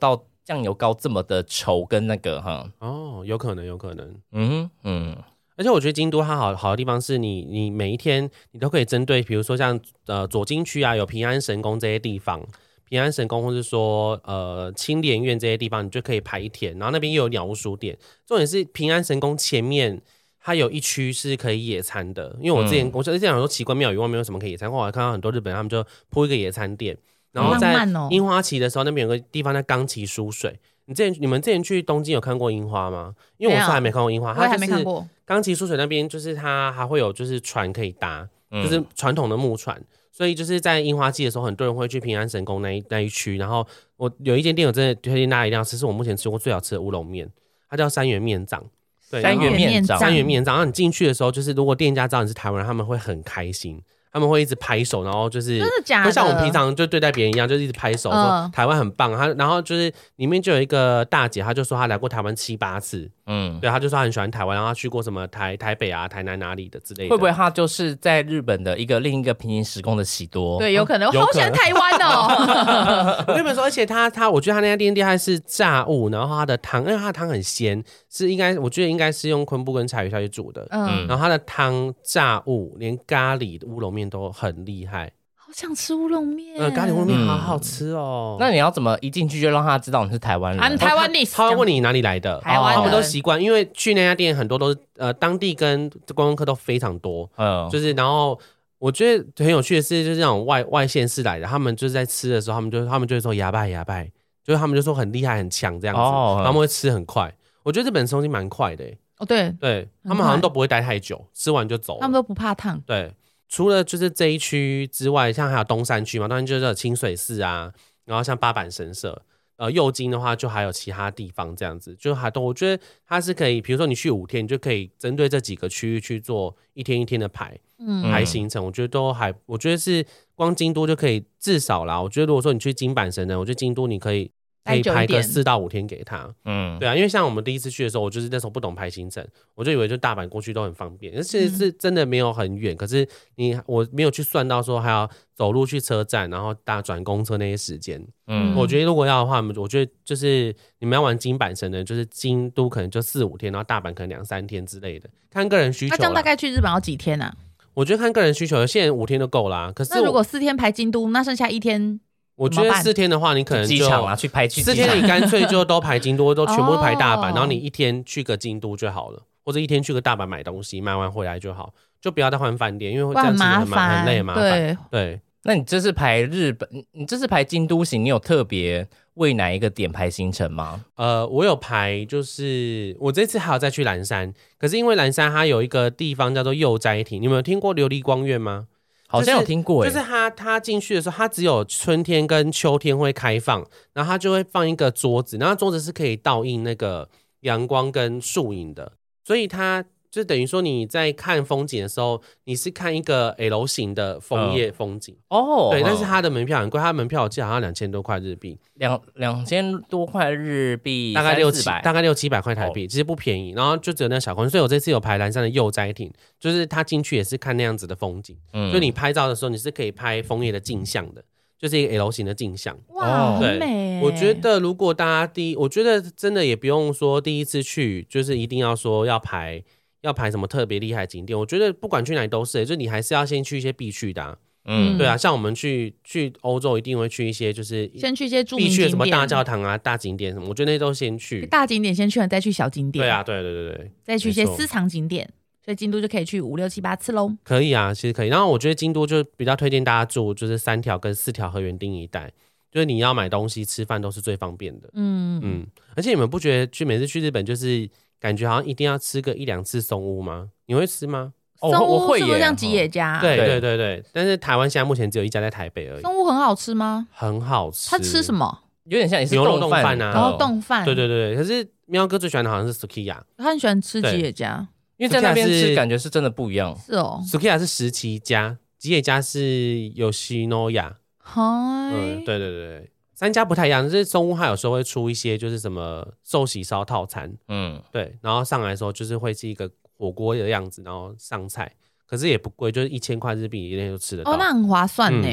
C: 酱油膏这么的稠跟那个哈。
A: 哦，有可能。
C: 而
A: 且我觉得京都它好的地方是你每一天你都可以针对，比如说像左京区啊，有平安神宫这些地方，平安神宫或是说青莲院这些地方，你就可以排一天。然后那边又有鸟屋书店，重点是平安神宫前面它有一区是可以野餐的。因为我之前讲说奇观妙语外面有什么可以野餐，后来看到很多日本人他们就铺一个野餐垫，然后在樱花期的时候，那边有个地方叫冈崎疏水。你们之前去东京有看过樱花吗？因为我是还没看过樱花，
B: 我还没看过。
A: 冈崎疏水那边就是它还会有就是船可以搭，就是传统的木船，所以就是在樱花季的时候，很多人会去平安神宫那一区。然后我有一间店，我真的推荐大家一定要吃，是我目前吃过最好吃的乌龙面，它叫三元面藏。对，
C: 三元面
A: 藏。然后你进去的时候，就是如果店家知道你是台湾人，他们会很开心。他们会一直拍手，然后就是
B: 真的假的，
A: 就像我们平常就对待别人一样，就是一直拍手说台湾很棒。然后就是里面就有一个大姐，她就说她来过台湾7、8次，对，她就说她很喜欢台湾，然后她去过什么台北啊、台南哪里的之类的。
C: 会不会她就是在日本的另一个平行时空的喜多？
B: 对，有可能。我好喜欢台湾哦！
A: 我跟你们说，而且我觉得她那家店它是炸物，然后它的汤，因为它的汤很鲜，我觉得应该是用昆布跟柴鱼下去煮的。然后它的汤炸物，连咖喱乌龙面都很厉害，
B: 好想吃乌龙面。
A: 咖喱乌龙面好好吃哦。
C: 那你要怎么一进去就让他知道你是台湾人？
B: 台湾历史，
A: 他会问你哪里来的，他们都习惯，因为去那家店很多都是当地跟观光客都非常多，就是然后我觉得很有趣的是，就是那种外县市来的，他们就是在吃的时候，他们就会说牙拜，就是他们就说很厉害很强这样子，他们会吃很快。我觉得日本吃东西蛮快的。
B: 对，
A: 他们好像都不会待太久，吃完就走了，
B: 他们都不怕烫。
A: 对。除了就是这一区之外，像还有东山区嘛，当然就是有清水寺啊，然后像八坂神社，右京的话就还有其他地方这样子，就我觉得它是可以，比如说你去5天，你就可以针对这几个区域去做一天一天的排行程，我觉得是光京都就可以至少啦。我觉得如果说你去京阪神呢，我觉得京都你可以排个4到5天给他，对啊，因为像我们第一次去的时候，我就是那时候不懂排行程，我就以为就大阪过去都很方便，而且是真的没有很远，可是我没有去算到说还要走路去车站，然后转公车那些时间，我觉得如果要的话，我觉得就是你们要玩京阪神的，就是京都可能就4、5天，然后大阪可能2、3天之类的，看个人需求。
B: 那这样大概去日本要几天啊？
A: 我觉得看个人需求，有些人5天就够啦。可是
B: 那如果4天排京都，那剩下1天？
A: 我觉得4天的话，你可能就
C: 机场啊，去排去
A: 4天，你干脆就都排京都，都全部排大阪，然后你1天去个京都就好了，或者1天去个大阪买东西，买完回来就好，就不要再换饭店，因为这样子很累很麻烦。对，
C: 那你这次排日本，你这次排京都行，你有特别为哪一个点排行程吗？
A: 我有排，就是我这次还有再去岚山，可是因为岚山它有一个地方叫做佑斋町，你们有听过琉璃光院吗？
C: 好像有听过，
A: 就是他进去的时候，他只有春天跟秋天会开放，然后他就会放一个桌子，然后桌子是可以倒映那个阳光跟树影的，所以他就等于说你在看风景的时候，你是看一个 L 型的枫叶风景对，但是它的门票很贵，它的门票我记得好像2000多块日币
C: ，2000多块日币，
A: 大概600-700块台币，其实不便宜。然后就只有那小空，所以我这次有排岚山的佑斋町，就是他进去也是看那样子的风景，就你拍照的时候你是可以拍枫叶的镜像的，就是一个 L 型的镜像。
B: 哇，很美。
A: 我觉得如果大家我觉得真的也不用说第一次去就是一定要说要排什么特别厉害的景点，我觉得不管去哪里都是，就是你还是要先去一些必去的对啊，像我们去欧洲一定会去一些就是
B: 先去一些著名景点，
A: 必去的什么大教堂啊、大景点什么，我觉得那都先去。
B: 大景点先去完再去小景点。
A: 对啊，对，
B: 再去一些私藏景点，所以京都就可以去5、6、7、8次咯。
A: 可以啊，其实可以。然后我觉得京都就比较推荐大家住就是3条跟4条河原町一带，就是你要买东西吃饭都是最方便的。而且你们不觉得每次去日本就是感觉好像一定要吃个1、2次松屋吗？你会吃吗？
B: 松屋是不是像吉野家？
A: 对，但是台湾现在目前只有一家在台北而已。
B: 松屋很好吃吗？
A: 很好吃。
B: 他吃什么？
C: 有点像也是
A: 牛肉冻饭啊，
B: 然后冻饭。
A: 对。可是喵哥最喜欢的好像是 Sukiya，
B: 他很喜欢吃吉野家，
C: 因为在那边吃感觉是真的不一样。
B: 是哦
A: ，Sukiya 是石崎家，吉野家是Yoshinoya。对。3家不太一样，就是松屋它有时候会出一些就是什么寿喜烧套餐，对，然后上来的时候就是会是一个火锅的样子，然后上菜，可是也不贵，就是1000块日币一天就吃得到。
B: 那很划算呢。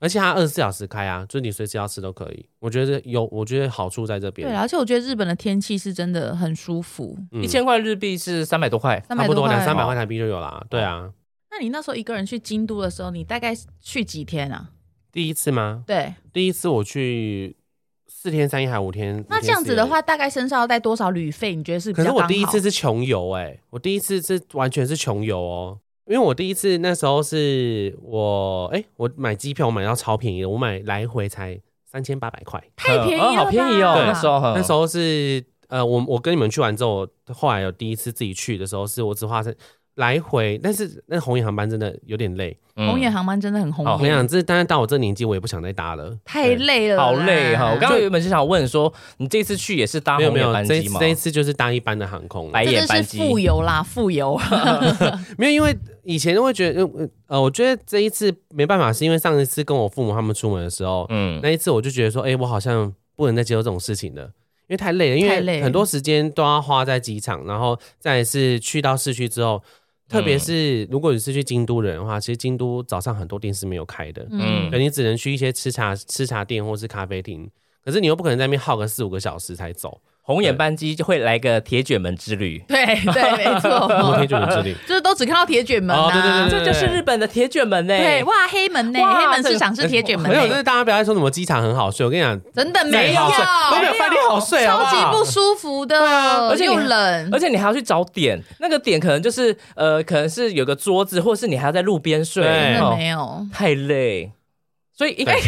A: 而且它24小时开啊，就是你随时要吃都可以。我觉得好处在这边。
B: 对，而且我觉得日本的天气是真的很舒服。
C: 1000块日币是300多块，
A: 差不多200-300块台币就有啦。对啊。
B: 那你那时候一个人去京都的时候，你大概去几天啊？
A: 第一次吗？
B: 对，
A: 第一次我去4天3夜还5天。
B: 那这样子的话，大概身上要带多少旅费？你觉得是比较刚好？
A: 可是我第一次是穷游我第一次是完全是穷游哦。因为我第一次那时候是我买机票我买到超便宜的，我买来回才3800块，
B: 太便宜了吧，
C: 好便宜哦。
A: 那时候是我跟你们去完之后，后来有第一次自己去的时候，是我只花来回，但是那红眼航班真的有点累。
B: 红眼航班真的很红眼。
A: 我跟你讲，但是到我这年纪，我也不想再搭了，
B: 太累了，
C: 好累哈！我刚刚原本是想问说，你这次去也是搭红眼班机吗？
A: 这一次就是搭一般的航空，
C: 白眼班机。
B: 这是富游啦，富游。
A: 没有，因为以前会觉得，我觉得这一次没办法，是因为上一次跟我父母他们出门的时候，那一次我就觉得说，我好像不能再接受这种事情了。因为太累了，因为很多时间都要花在机场，然后再来是去到市区之后，特别是如果你是去京都人的话，其实京都早上很多店是没有开的，你只能去一些吃茶店或是咖啡厅，可是你又不可能在那边耗个4-5个小时才走。
C: 红眼班机就会来个铁卷门之旅，
B: 对，没错，
A: 铁卷门之旅
B: 就是都只看到铁卷门啊，
C: 这就是日本的铁卷门呢。
B: 对，哇，黑门呢，黑门市场是铁卷门。
A: 没有，就是大家不要说什么机场很好睡，我跟你讲，
B: 真的没有，
A: 都没有饭店好睡，
B: 超级不舒服的，而且又冷，
C: 而且你还要去找点，那个点可能就是可能是有个桌子，或是你还要在路边睡，
B: 真的没有，
C: 太累。所以怎样？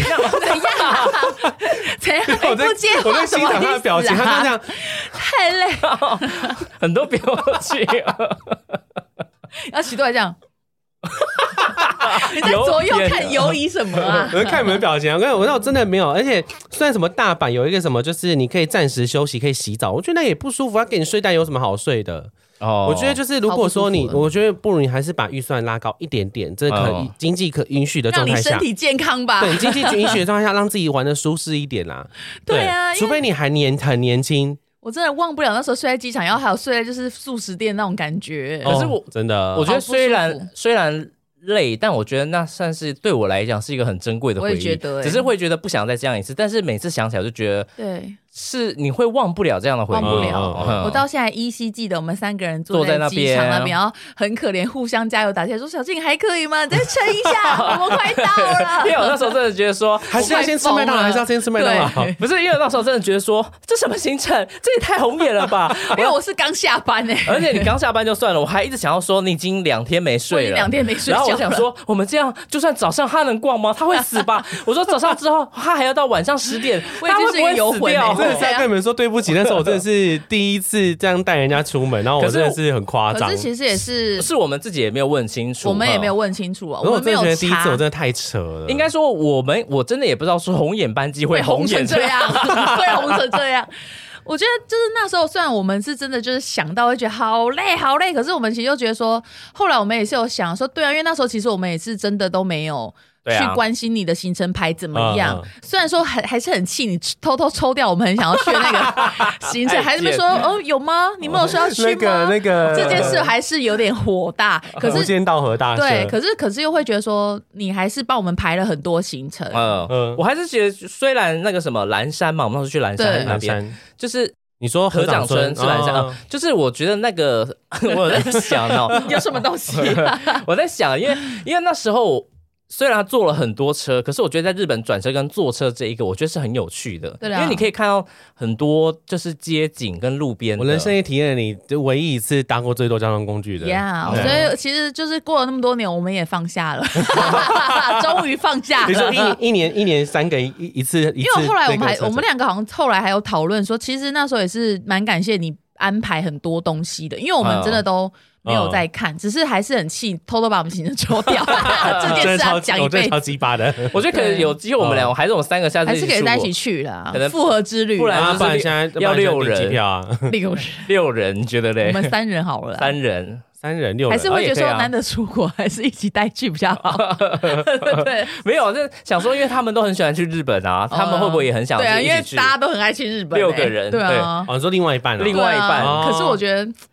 B: 怎样？不接话，
A: 我在欣赏他的表情，他就这样，
B: 太累，
C: 很多表情，
B: 然后喜多还这样。你在左右看游移什么啊？
A: 我在看你们的表情，我真的没有。而且虽然什么大阪有一个什么，就是你可以暂时休息，可以洗澡，我觉得那也不舒服。他给你睡袋有什么好睡的？我觉得就是如果说我觉得不如你还是把预算拉高一点点，这经济可允许的状态下，
B: 让你身体健康吧。
A: 对，经济允许的状态下，让自己玩的舒适一点啦。
B: 对啊，
A: 除非你还很年轻。
B: 我真的忘不了那时候睡在机场，然后还有睡在就是素食店那种感觉。
C: 可是我
A: 真的，
C: 我觉得虽然累，但我觉得那算是对我来讲是一个很珍贵的回忆。
B: 我也觉得，
C: 只是会觉得不想再这样一次，但是每次想起来就觉得
B: 对。
C: 是你会忘不了这样的回忆，
B: 忘不了。我到现在依稀记得我们3个人坐在机场那边，然后很可怜，互相加油打气，说小静还可以吗？你再撑一下，我们快到了。
C: 因为我那时候真的觉得说，
A: 还是要先吃麦当劳，还是要先吃麦当劳？
C: 不是，因为那时候真的觉得说，这什么行程？这也太红眼了吧！
B: 因为我是刚下班
C: 而且你刚下班就算了，我还一直想要说你已经2天没睡了，然后我想说，我们这样就算早上他能逛吗？他会死吧？我说早上之后他还要到晚上10点，他会不会死掉？
A: 真的是要跟你们说对不起，那时候我真的是第一次这样带人家出门，然后我真的是很夸张。
B: 可是其实也是
C: 我们自己也没有问清楚，
B: 我们也没有问清楚啊。
A: 我真的觉得第一次我真
B: 的
A: 太扯了。
C: 应该说我真的也不知道说红眼班机会红成这样，
B: 会红成这样。我觉得就是那时候，虽然我们是真的就是想到会觉得好累好累，可是我们其实就觉得说，后来我们也是有想说，对啊，因为那时候其实我们也是真的都没有去关心你的行程排怎么样。虽然说还是很气你偷偷抽掉我们很想要去的那个行程，还是说哦有吗？你们有说要去吗？
A: 那个
B: 这件事还是有点火大。可是
A: 无间道和大
B: 对，可是又会觉得说你还是帮我们排了很多行程。
C: 我还是觉得虽然那个什么蓝山嘛，我们当时去蓝山那边，就是
A: 你说
C: 合掌村是蓝山就是我觉得那个我在想
B: 有什么东西
C: 我在想，因为那时候虽然他坐了很多车，可是我觉得在日本转车跟坐车这一个，我觉得是很有趣的，因为你可以看到很多就是街景跟路边。
A: 我人生也体验了你唯一一次搭过最多交通工具的。
B: 所以其实就是过了那么多年，我们也放下了，终于放下了。
A: 你说一年3个一次，因
B: 为后来我们2个好像后来还有讨论说，其实那时候也是蛮感谢你安排很多东西的，因为我们真的都没有在看，只是还是很气，偷偷把我们行程抽掉。这件事要讲一辈子，
A: 超鸡巴的。
C: 我觉得可能有机会，我们俩还是我们3个下次
B: 还是可以在一起去啦，
C: 可能
B: 复合之旅。
C: 不然
A: 现在
C: 要6人
A: 机票啊
C: ，6人，你觉得嘞？
B: 我们3人好了
C: ，3人
A: 6人，
B: 还是会觉得说难得出国，还是一起带去比较好。对，
C: 没有，就想说，因为他们都很喜欢去日本啊，他们会不会也很想去？
B: 对啊，因为大家都很爱去日本，
C: 6个人，
B: 对啊。
A: 你说另外一半，
C: 另外一半，
B: 可是我觉得。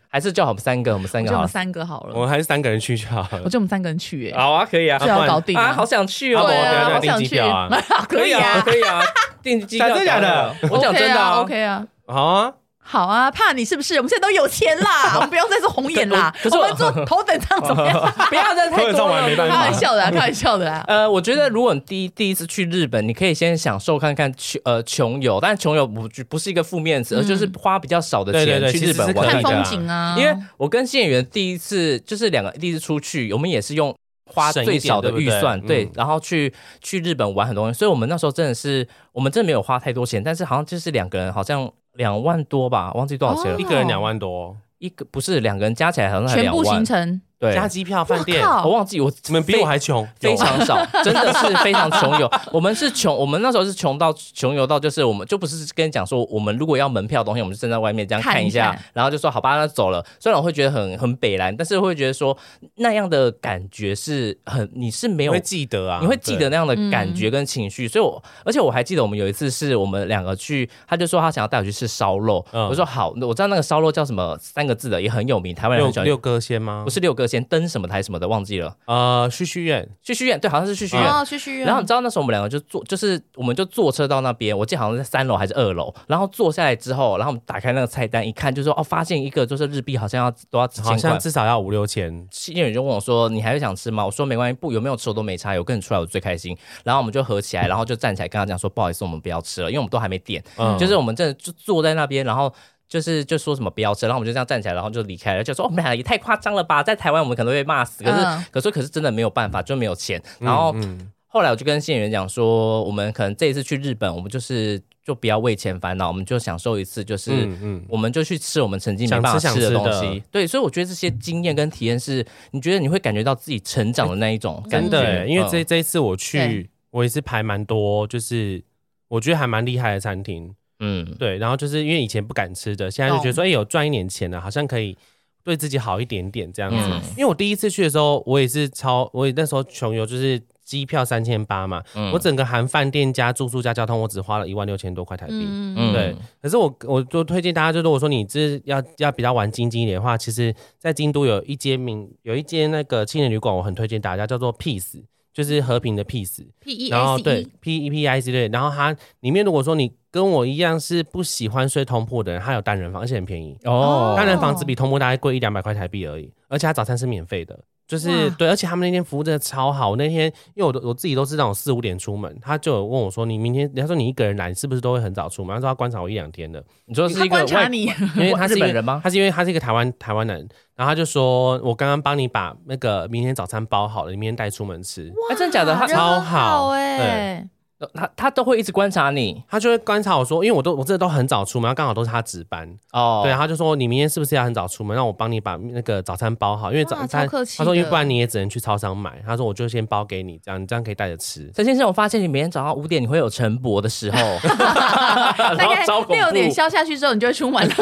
C: 还是叫我们三个好了。
B: 我们3个好了。
A: 我们还是3个人去就好了。
B: 我觉得我们3个人去耶。
C: 好啊，可以啊，
B: 最好搞定啊，
C: 好想去哦。
B: 对啊，好
A: 订机票啊。
B: 可以啊，
C: 可以啊，订机票。
A: 真的假的？
C: 我讲真的啊
B: ，OK 啊。
A: 好啊。
B: 好啊，怕你是不是？我们现在都有钱啦，我们不要再做红眼啦。我们做头等舱怎么样？
C: 不要再太多了，
B: 开玩笑的，开玩笑的啦。
C: 我觉得如果你第一次去日本，你可以先享受看看穷游，但穷游不是一个负面词，而就是花比较少的钱去日本玩
B: 看风景啊。
C: 因为我跟新演员第一次就是第一次出去，我们也是用花最少的预算，对，然后去日本玩很多东西，所以我们那时候真的是我们真的没有花太多钱，但是好像就是2个人好像2万多吧，忘记多少钱了，
A: 一个人2万多，
C: 不是2个人加起来好像才2万，
B: 全部行程。
C: 对，
A: 加机票饭店，
C: 我忘记
A: 你们比我还穷，
C: 非常少，真的是非常穷游。我们那时候是穷游到，就是我们就不是跟你讲说，我们如果要门票的东西，我们就站在外面这样看一下，然后就说好吧，那走了。虽然我会觉得很北蓝，但是会觉得说那样的感觉是你是没有
A: 会记得啊，
C: 你会记得那样的感觉跟情绪。所以而且我还记得我们有一次是我们2个去，他就说他想要带我去吃烧肉，我说好，我知道那个烧肉叫什么3个字的，也很有名，台湾人很喜欢。
A: 六哥鲜吗？
C: 不是六哥鲜，灯什么台什么的忘记了。
A: 旭旭苑，
C: 对，好像是旭旭苑。
B: 旭旭苑。
C: 然后你知道那时候我们2个就是我们就坐车到那边，我记得好像在3楼还是2楼。然后坐下来之后，然后我们打开那个菜单一看，就说发现一个就是日币好像都要几千块，
A: 好像至少要5-6千。
C: 新演员就问我说：“你还会想吃吗？”我说：“没关系，有没有吃我都没差，有跟你出来我最开心。”然后我们就合起来，然后就站起来跟他讲说：“不好意思，我们不要吃了，因为我们都还没点。”就是我们真的就坐在那边，然后。就说什么不要吃，然后我们就这样站起来，然后就离开了，就说我们俩也太夸张了吧，在台湾我们可能会被骂死，可是真的没有办法，就没有钱。然后后来我就跟新演员讲说，我们可能这一次去日本，我们就不要为钱烦恼，我们就享受一次，就是我们就去吃我们曾经没办法吃的东西。对，所以我觉得这些经验跟体验是，你觉得你会感觉到自己成长的那一种感觉。
A: 真的，因为这一次我去，我也是排蛮多，就是我觉得还蛮厉害的餐厅。对，然后就是因为以前不敢吃的，现在就觉得说，有赚一点钱了，好像可以对自己好一点点这样子。因为我第一次去的时候，我也那时候穷游，就是机票3800嘛，我整个含饭店加住宿加交通，我只花了16000多块台币。对，可是我就推荐大家，就如果说你这要比较玩经济一点的话，其实在京都有一间那个青年旅馆，我很推荐大家，叫做 Peace。就是和平的 peace， 然后对 PEIC 对，然后它里面如果说你跟我一样是不喜欢睡通铺的人，它有单人房，而且很便宜哦，单人房只比通铺大概贵100-200块台币而已，而且它早餐是免费的，就是对，而且他们那天服务真的超好。那天因为我自己都是那种4-5点出门，他就有问我说你明天，他说你一个人来，你是不是都会很早出门？他说他观察我1-2天的。
C: 你说是一个
B: 观察你，
C: 因为他是日本人吗？
A: 他是因为他是一个台湾人。然后他就说：“我刚刚帮你把那个明天早餐包好了，你明天带出门吃。”
C: 哇，真的假的？他
A: 超好
B: 哎！
C: 他都会一直观察你，
A: 他就会观察我说，因为我这都很早出门，然后刚好都是他值班哦。对，他就说你明天是不是要很早出门，让我帮你把那个早餐包好，因为他说因为不然你也只能去超商买，他说我就先包给你，你这样可以带着吃。
C: 陈先生，我发现你每天早上5点你会有晨勃的时候，大
B: 概6点消下去之后你就会出门了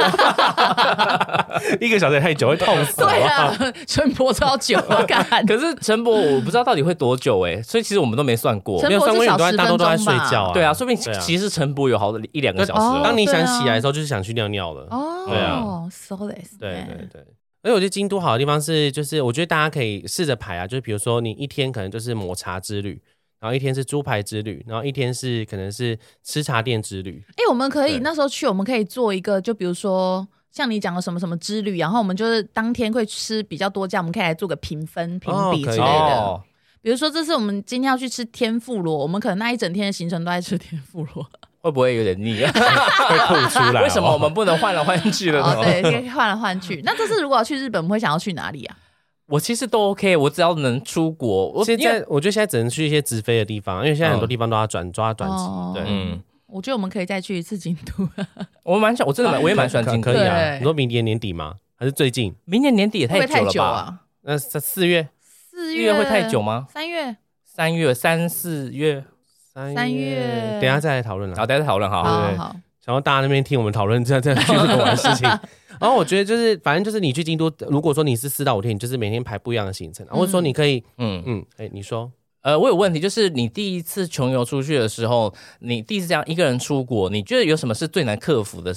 A: ，1个小时也太久会痛死。
B: 对啊，晨勃超久了，
C: 可是晨勃我不知道到底会多久所以其实我们都没算过，
B: 没有算过，因为
A: 大多都在睡觉啊。
C: 对啊，说不定其实晨勃有好的1-2个小时。
A: 当你想起来的时候，就是想去尿尿了。对啊
B: ，so this，
A: 对。而且我觉得京都好的地方是，就是我觉得大家可以试着排啊，就是比如说你一天可能就是抹茶之旅，然后一天是猪排之旅，然后一天是可能是吃茶店之旅。
B: 我们可以那时候去，我们可以做一个，就比如说像你讲的什么什么之旅，然后我们就是当天会吃比较多家，我们可以来做个评比之类的。比如说这次我们今天要去吃天妇罗，我们可能那一整天的行程都在吃天妇罗，
C: 会不会有点腻啊？
A: 会吐出来。
C: 为什么我们不能换来换去的呢？
B: 对，可以换来换去。那这次如果要去日本，我们会想要去哪里啊？
C: 我其实都 OK， 我只要能出国。
A: 我觉得现在只能去一些直飞的地方，因为现在很多地方都要转机。对，
B: 我觉得我们可以再去一次京都。
C: 我蛮想，我也蛮喜欢京都。
A: 可以啊。你说明年年底吗？还是最近？
C: 明年年底也太久了吧？
B: 啊、
A: 那4月
C: 会太久吗
B: ？3月、
C: 4月。
A: 等一下再来讨论了。
C: 好，等一下再讨论。好。
A: 然后大家那边听我们讨论这样去日本玩的事情。然后我觉得就是反正就是你去京都，如果说你是4到5天，你就是每天排不一样的行程，或者说你可以你说。
C: 我有问题，就是你第一次穷游出去的时候，你第一次这样一个人出国，你觉得有什么是最难克服的事？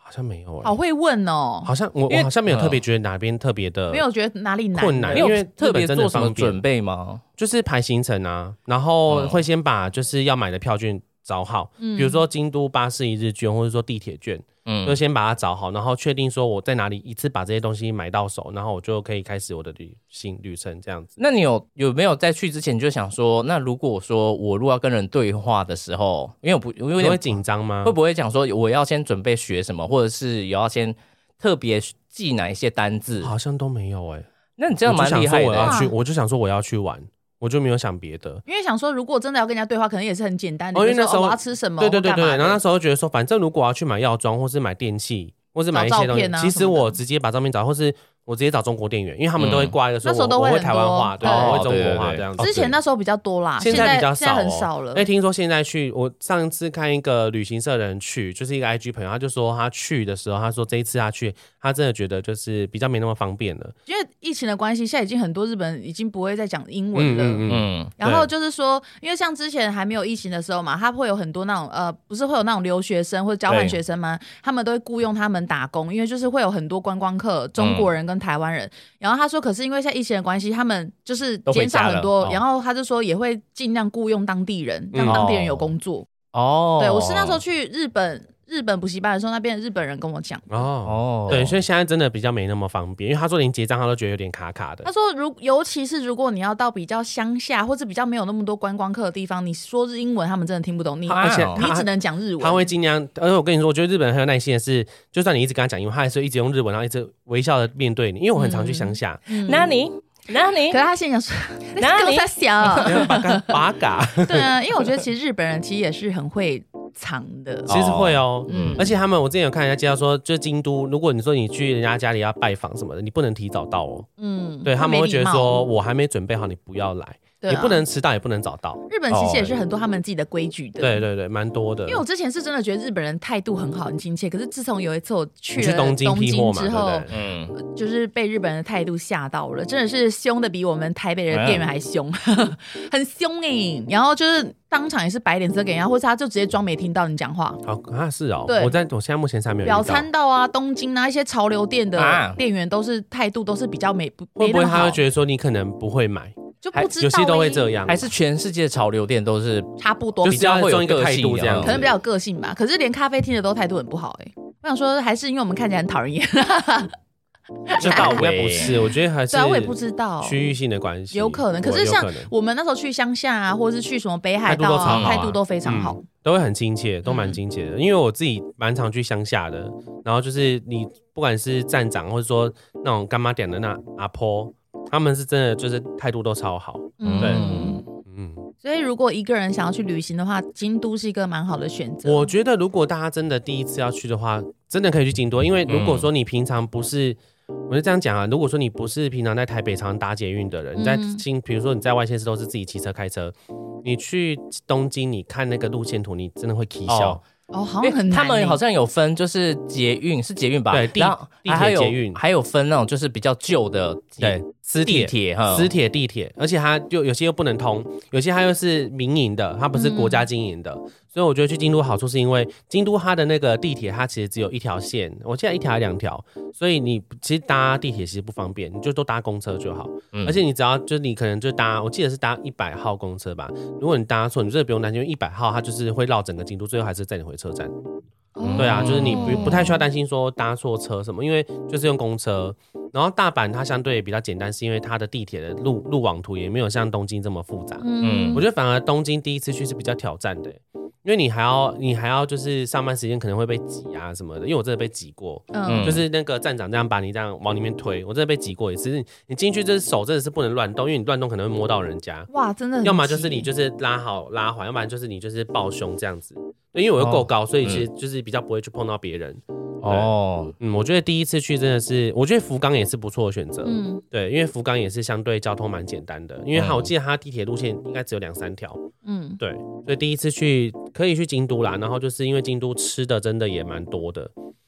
A: 好像没有
B: 好会问哦。
A: 好像我好像没有特别觉得哪边特别的，
B: 没有觉得哪里难
A: 困难，因为
C: 特别做什么准备吗？
A: 就是排行程啊，然后会先把就是要买的票券找好，比如说京都巴士一日券或者说地铁券，就先把它找好，然后确定说我在哪里一次把这些东西买到手，然后我就可以开始我的旅程这样子。
C: 那你有没有在去之前就想说，那如果说我如果要跟人对话的时候，因为我有点
A: 会紧张吗？
C: 会不会讲说我要先准备学什么，或者是也要先特别记哪一些单字？
A: 好像都没有
C: 那你这样蛮厉害的。
A: 我就想说我要去玩。我就没有想别的，
B: 因为想说，如果真的要跟人家对话，可能也是很简单的。
A: 因为那时候
B: 我要吃什么，
A: 对，然后那时候觉得说，反正如果我要去买药妆，或是买电器，或是买一些东西，其实我直接把照片找，或是我直接找中国店员，因为他们都会挂一个说我会台湾话，对，我会中国话这样子。
B: 之前那时候比较多啦，
A: 现在比较少，
B: 现在很少了。
A: 因为听说现在去，我上次看一个旅行社的人去，就是一个 IG 朋友，他就说他去的时候，他说这一次他去，他真的觉得就是比较没那么方便了，
B: 因为疫情的关系，现在已经很多日本人已经不会再讲英文了。然后就是说，因为像之前还没有疫情的时候嘛，他会有很多那种不是会有那种留学生或者交换学生吗？他们都会雇佣他们打工，因为就是会有很多观光客，中国人跟台湾人。然后他说，可是因为现在疫情的关系，他们就是减少很多。然后他就说，也会尽量雇佣当地人，让当地人有工作。对，我是那时候去日本补习班的时候，那边的日本人跟我讲。
A: 对，所以现在真的比较没那么方便，因为他说连结账他都觉得有点卡卡的。
B: 他说尤其是如果你要到比较乡下或者比较没有那么多观光客的地方，你说英文他们真的听不懂，而且你只能讲日文。
A: 他会尽量，而且我跟你说，我觉得日本人很有耐心的是，就算你一直跟他讲英文，他还是一直用日文，然后一直微笑的面对你。因为我很常去乡下，
C: 那你？
B: 可是他心想说，那你跟他小，
A: 八嘎。
B: 对啊，因为我觉得其实日本人其实也是很会藏的，
A: 其实会而且他们我之前有看人家介绍说，就是京都，如果你说你去人家家里要拜访什么的，你不能提早到对他们会觉得说我还没准备好，你不要来。也不能迟到，也不能早到。
B: 日本其实也是很多他们自己的规矩的。
A: 对，蛮多的。
B: 因为我之前是真的觉得日本人态度很好，很亲切。可是自从有一次我去了
A: 东京
B: 之后，就是被日本人的态度吓到了，真的是凶的比我们台北的店员还凶，很凶然后就是当场也是摆脸色给人家，或者他就直接装没听到你讲话。
A: 是哦。
B: 对，
A: 我现在目前还没有遇到。
B: 表参道啊、东京啊一些潮流店的店员都是态度都是比较没那么好。
A: 会不会他会觉得说你可能不会买？
B: 就不知道
A: 有些都会这样，
C: 还是全世界潮流店都是
B: 差不多，
A: 比较会有一个态度这样，
B: 可能比较有个性吧。可是连咖啡厅的都态度很不好我想说，还是因为我们看起来很讨人厌。
A: 这倒应该不是，我觉得还是
B: 我也不知道
A: 区域性的关系，
B: 有可能。可是像我们那时候去乡下啊，或者是去什么北海道啊，态度都非常好，
A: 都会很亲切，都蛮亲切的。因为我自己蛮常去乡下的，然后就是你不管是站长，或者说那种干妈点的那阿婆。他们是真的就是态度都超好，对，
B: 所以如果一个人想要去旅行的话，京都是一个蛮好的选择。
A: 我觉得如果大家真的第一次要去的话，真的可以去京都，因为如果说你平常不是，我就这样讲啊，如果说你不是平常在台北常搭捷运的人，你在比如说你在外县市都是自己骑车开车，你去东京，你看那个路线图，你真的会起笑。
B: 好像很难。
C: 他们好像有分，就是捷运是捷运吧？
A: 对，地铁捷运
C: 还有分那种就是比较旧的，
A: 对，私铁、地铁，而且它就有些又不能通，有些它又是民营的，它不是国家经营的。所以我觉得去京都好处是因为京都它的那个地铁它其实只有一条线，我记得一条还2条，所以你其实搭地铁其实不方便，你就都搭公车就好。而且你只要就是你可能就搭，我记得是搭100号公车吧。如果你搭错，你真的不用担心，因为100号它就是会绕整个京都，最后还是载你回车站。对啊，就是你不太需要担心说搭错车什么，因为就是用公车。然后大阪它相对比较简单，是因为它的地铁的路网图也没有像东京这么复杂。我觉得反而东京第一次去是比较挑战的，因为你还要就是上班时间可能会被挤啊什么的，因为我真的被挤过，就是那个站长这样把你这样往里面推，我真的被挤过一次。你进去就是手真的是不能乱动，因为你乱动可能会摸到人家。
B: 哇，真的很。
A: 要么就是你就是拉好拉环，要不然就是你就是抱胸这样子。对，因为我又够高，所以其实就是比较不会去碰到别人。我觉得第一次去真的是，我觉得福冈也是不错的选择。对，因为福冈也是相对交通蛮简单的，因为我记得它地铁路线应该只有2-3条。对，所以第一次去可以去京都啦，然后就是因为京都吃的真的也蛮多的。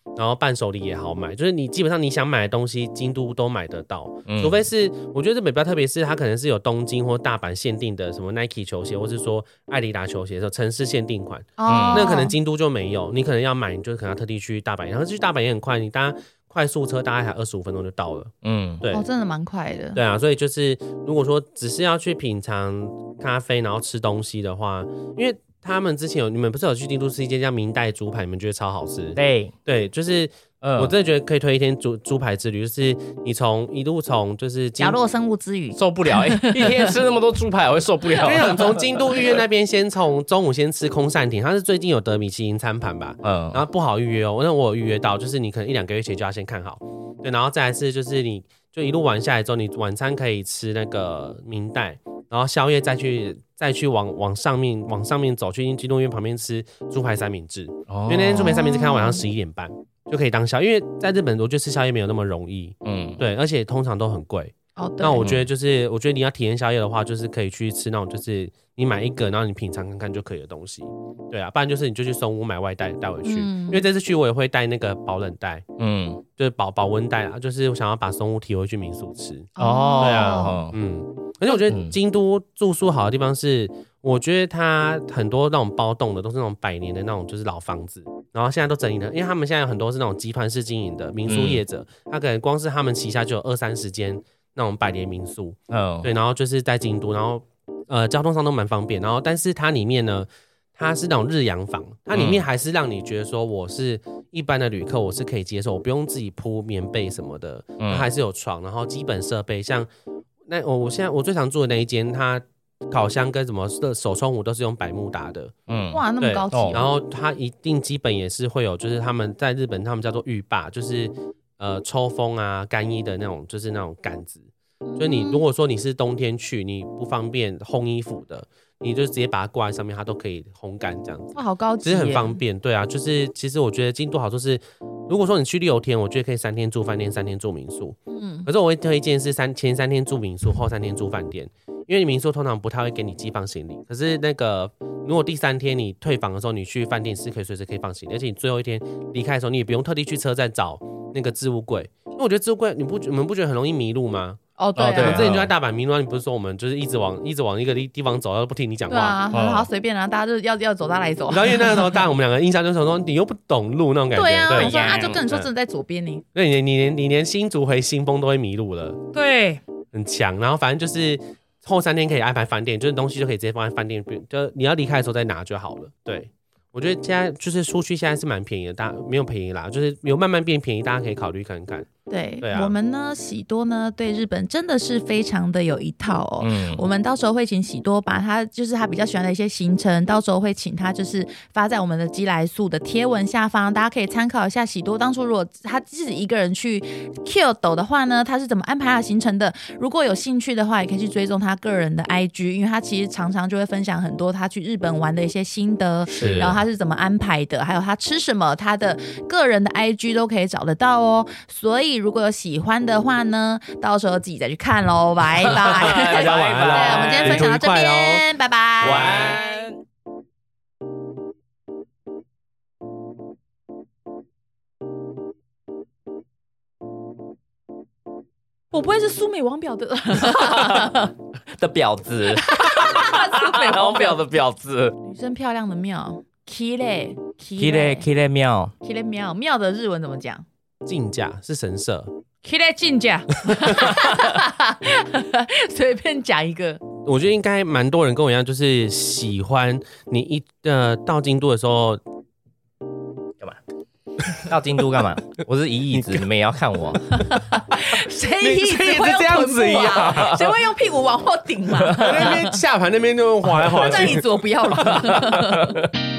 A: 然后伴手礼也好买，就是你基本上你想买的东西，京都都买得到，除非是我觉得日本比较特别，是它可能是有东京或大阪限定的什么 Nike 球鞋，或是说艾迪达球鞋的城市限定款，那可能京都就没有，你可能要买，你就可能要特地去大阪，然后去大阪也很快，你搭快速车大概才25分钟就到了，对，
B: 真的蛮快的，
A: 对啊，所以就是如果说只是要去品尝咖啡，然后吃东西的话，因为他们之前你们不是有去京都吃一间叫明代猪排，你们觉得超好吃？对，就是我真的觉得可以推一天猪排之旅，就是你一路从就是
B: 角落生物之语
C: 受不了一天吃那么多猪排我会受不了。
A: 因为我从京都御苑那边从中午先吃空善亭，它是最近有得米其林餐盘吧，然后不好预约那我有预约到，就是你可能1-2个月前就要先看好，对，然后再来是就是你就一路玩下来之后，你晚餐可以吃那个明代，然后宵夜再去往上面走，去京都御苑旁边吃猪排三明治，因为那天猪排三明治看到晚上11点半就可以当宵夜，因为在日本我觉得吃宵夜没有那么容易，对，而且通常都很贵。那我觉得就是我觉得你要体验宵夜的话，就是可以去吃那种就是你买一个然后你品尝看看就可以的东西，对啊，不然就是你就去松屋买外带带回去，因为这次去我也会带那个保冷袋，就是保温袋啊，就是我想要把松屋提回去民宿吃，对啊，而且我觉得京都住宿好的地方是，我觉得它很多那种包栋的都是那种100年的那种就是老房子，然后现在都整理了，因为他们现在有很多是那种集团式经营的民宿业者，他可能光是他们旗下就有20-30间那种100年民宿，对，然后就是在京都，然后交通上都蛮方便，然后但是它里面呢，它是那种日洋房，它里面还是让你觉得说我是一般的旅客，我是可以接受，我不用自己铺棉被什么的，它还是有床，然后基本设备像我最常住的那一间，它烤箱跟什么手冲壶都是用柏木打的，
B: 哇，那么高级，
A: 然后它一定基本也是会有，就是他们在日本他们叫做浴霸，就是抽风啊干衣的那种，就是那种杆子，所以你如果说你是冬天去，你不方便烘衣服的，你就直接把它挂在上面，它都可以烘干这样子。
B: 哇，好高级，
A: 其实很方便，对啊，就是其实我觉得京都好处是，如果说你去6天，我觉得可以3天住饭店，3天住民宿。可是我会推荐是前3天住民宿，后3天住饭店，因为你民宿通常不太会给你寄放行李。可是那个如果第3天你退房的时候，你去饭店是可以随时可以放行李，而且你最后一天离开的时候，你也不用特地去车站找那个置物柜，因为我觉得置物柜你们不觉得很容易迷路吗？
B: 对啊，
A: 我之前就在大阪迷路，你不是说我们就是一直往一个地方走，不听你讲话，
B: 对啊，好随便啊，大家就要走，大家来走。
A: 然后因为那个时候，当然我们2个印象就是说你又不懂路那种感觉。
B: 对啊，我说就跟你说真的在左边呢。
A: 对，你连新竹回新丰都会迷路了。
B: 对，
A: 很强。然后反正就是后3天可以安排饭店，就是东西就可以直接放在饭店，就你要离开的时候再拿就好了。对。我觉得现在就是出去现在是蛮便宜的，大家没有便宜啦，就是有慢慢变便宜，大家可以考虑看看。
B: 对啊，我们呢喜多呢对日本真的是非常的有一套哦。我们到时候会请喜多把他比较喜欢的一些行程，到时候会请他就是发在我们的鸡来素的贴文下方，大家可以参考一下喜多当初如果他自己一个人去 Kyoto 的话呢，他是怎么安排他的行程的。如果有兴趣的话，也可以去追踪他个人的 IG， 因为他其实常常就会分享很多他去日本玩的一些心得，然后他是怎么安排的，还有他吃什么，他的个人的 IG 都可以找得到哦。所以如果有喜欢的话呢，到时候自己再去看咯。拜拜，
A: 大家晚安啦。
B: 对，我们今天分享到这边，拜拜，
C: 晚安。
B: 我不会是苏美王婊的
C: 的婊子，苏美王婊的婊子，
B: 女生漂亮的妙 ，kile
C: 妙
B: ，kile 妙，妙的日文怎么讲？
A: 镜架是神社
B: ，kile 镜架，随便讲一个。
A: 我觉得应该蛮多人跟我一样，就是喜欢你到京都的时候
C: 干嘛？到京都干嘛？我是一亿子，你们也要看我。
B: 谁一亿子会用臀部啊？谁会用屁股往后顶嘛？
A: 那边下盘那边就滑来滑去。
B: 那椅子我不要了。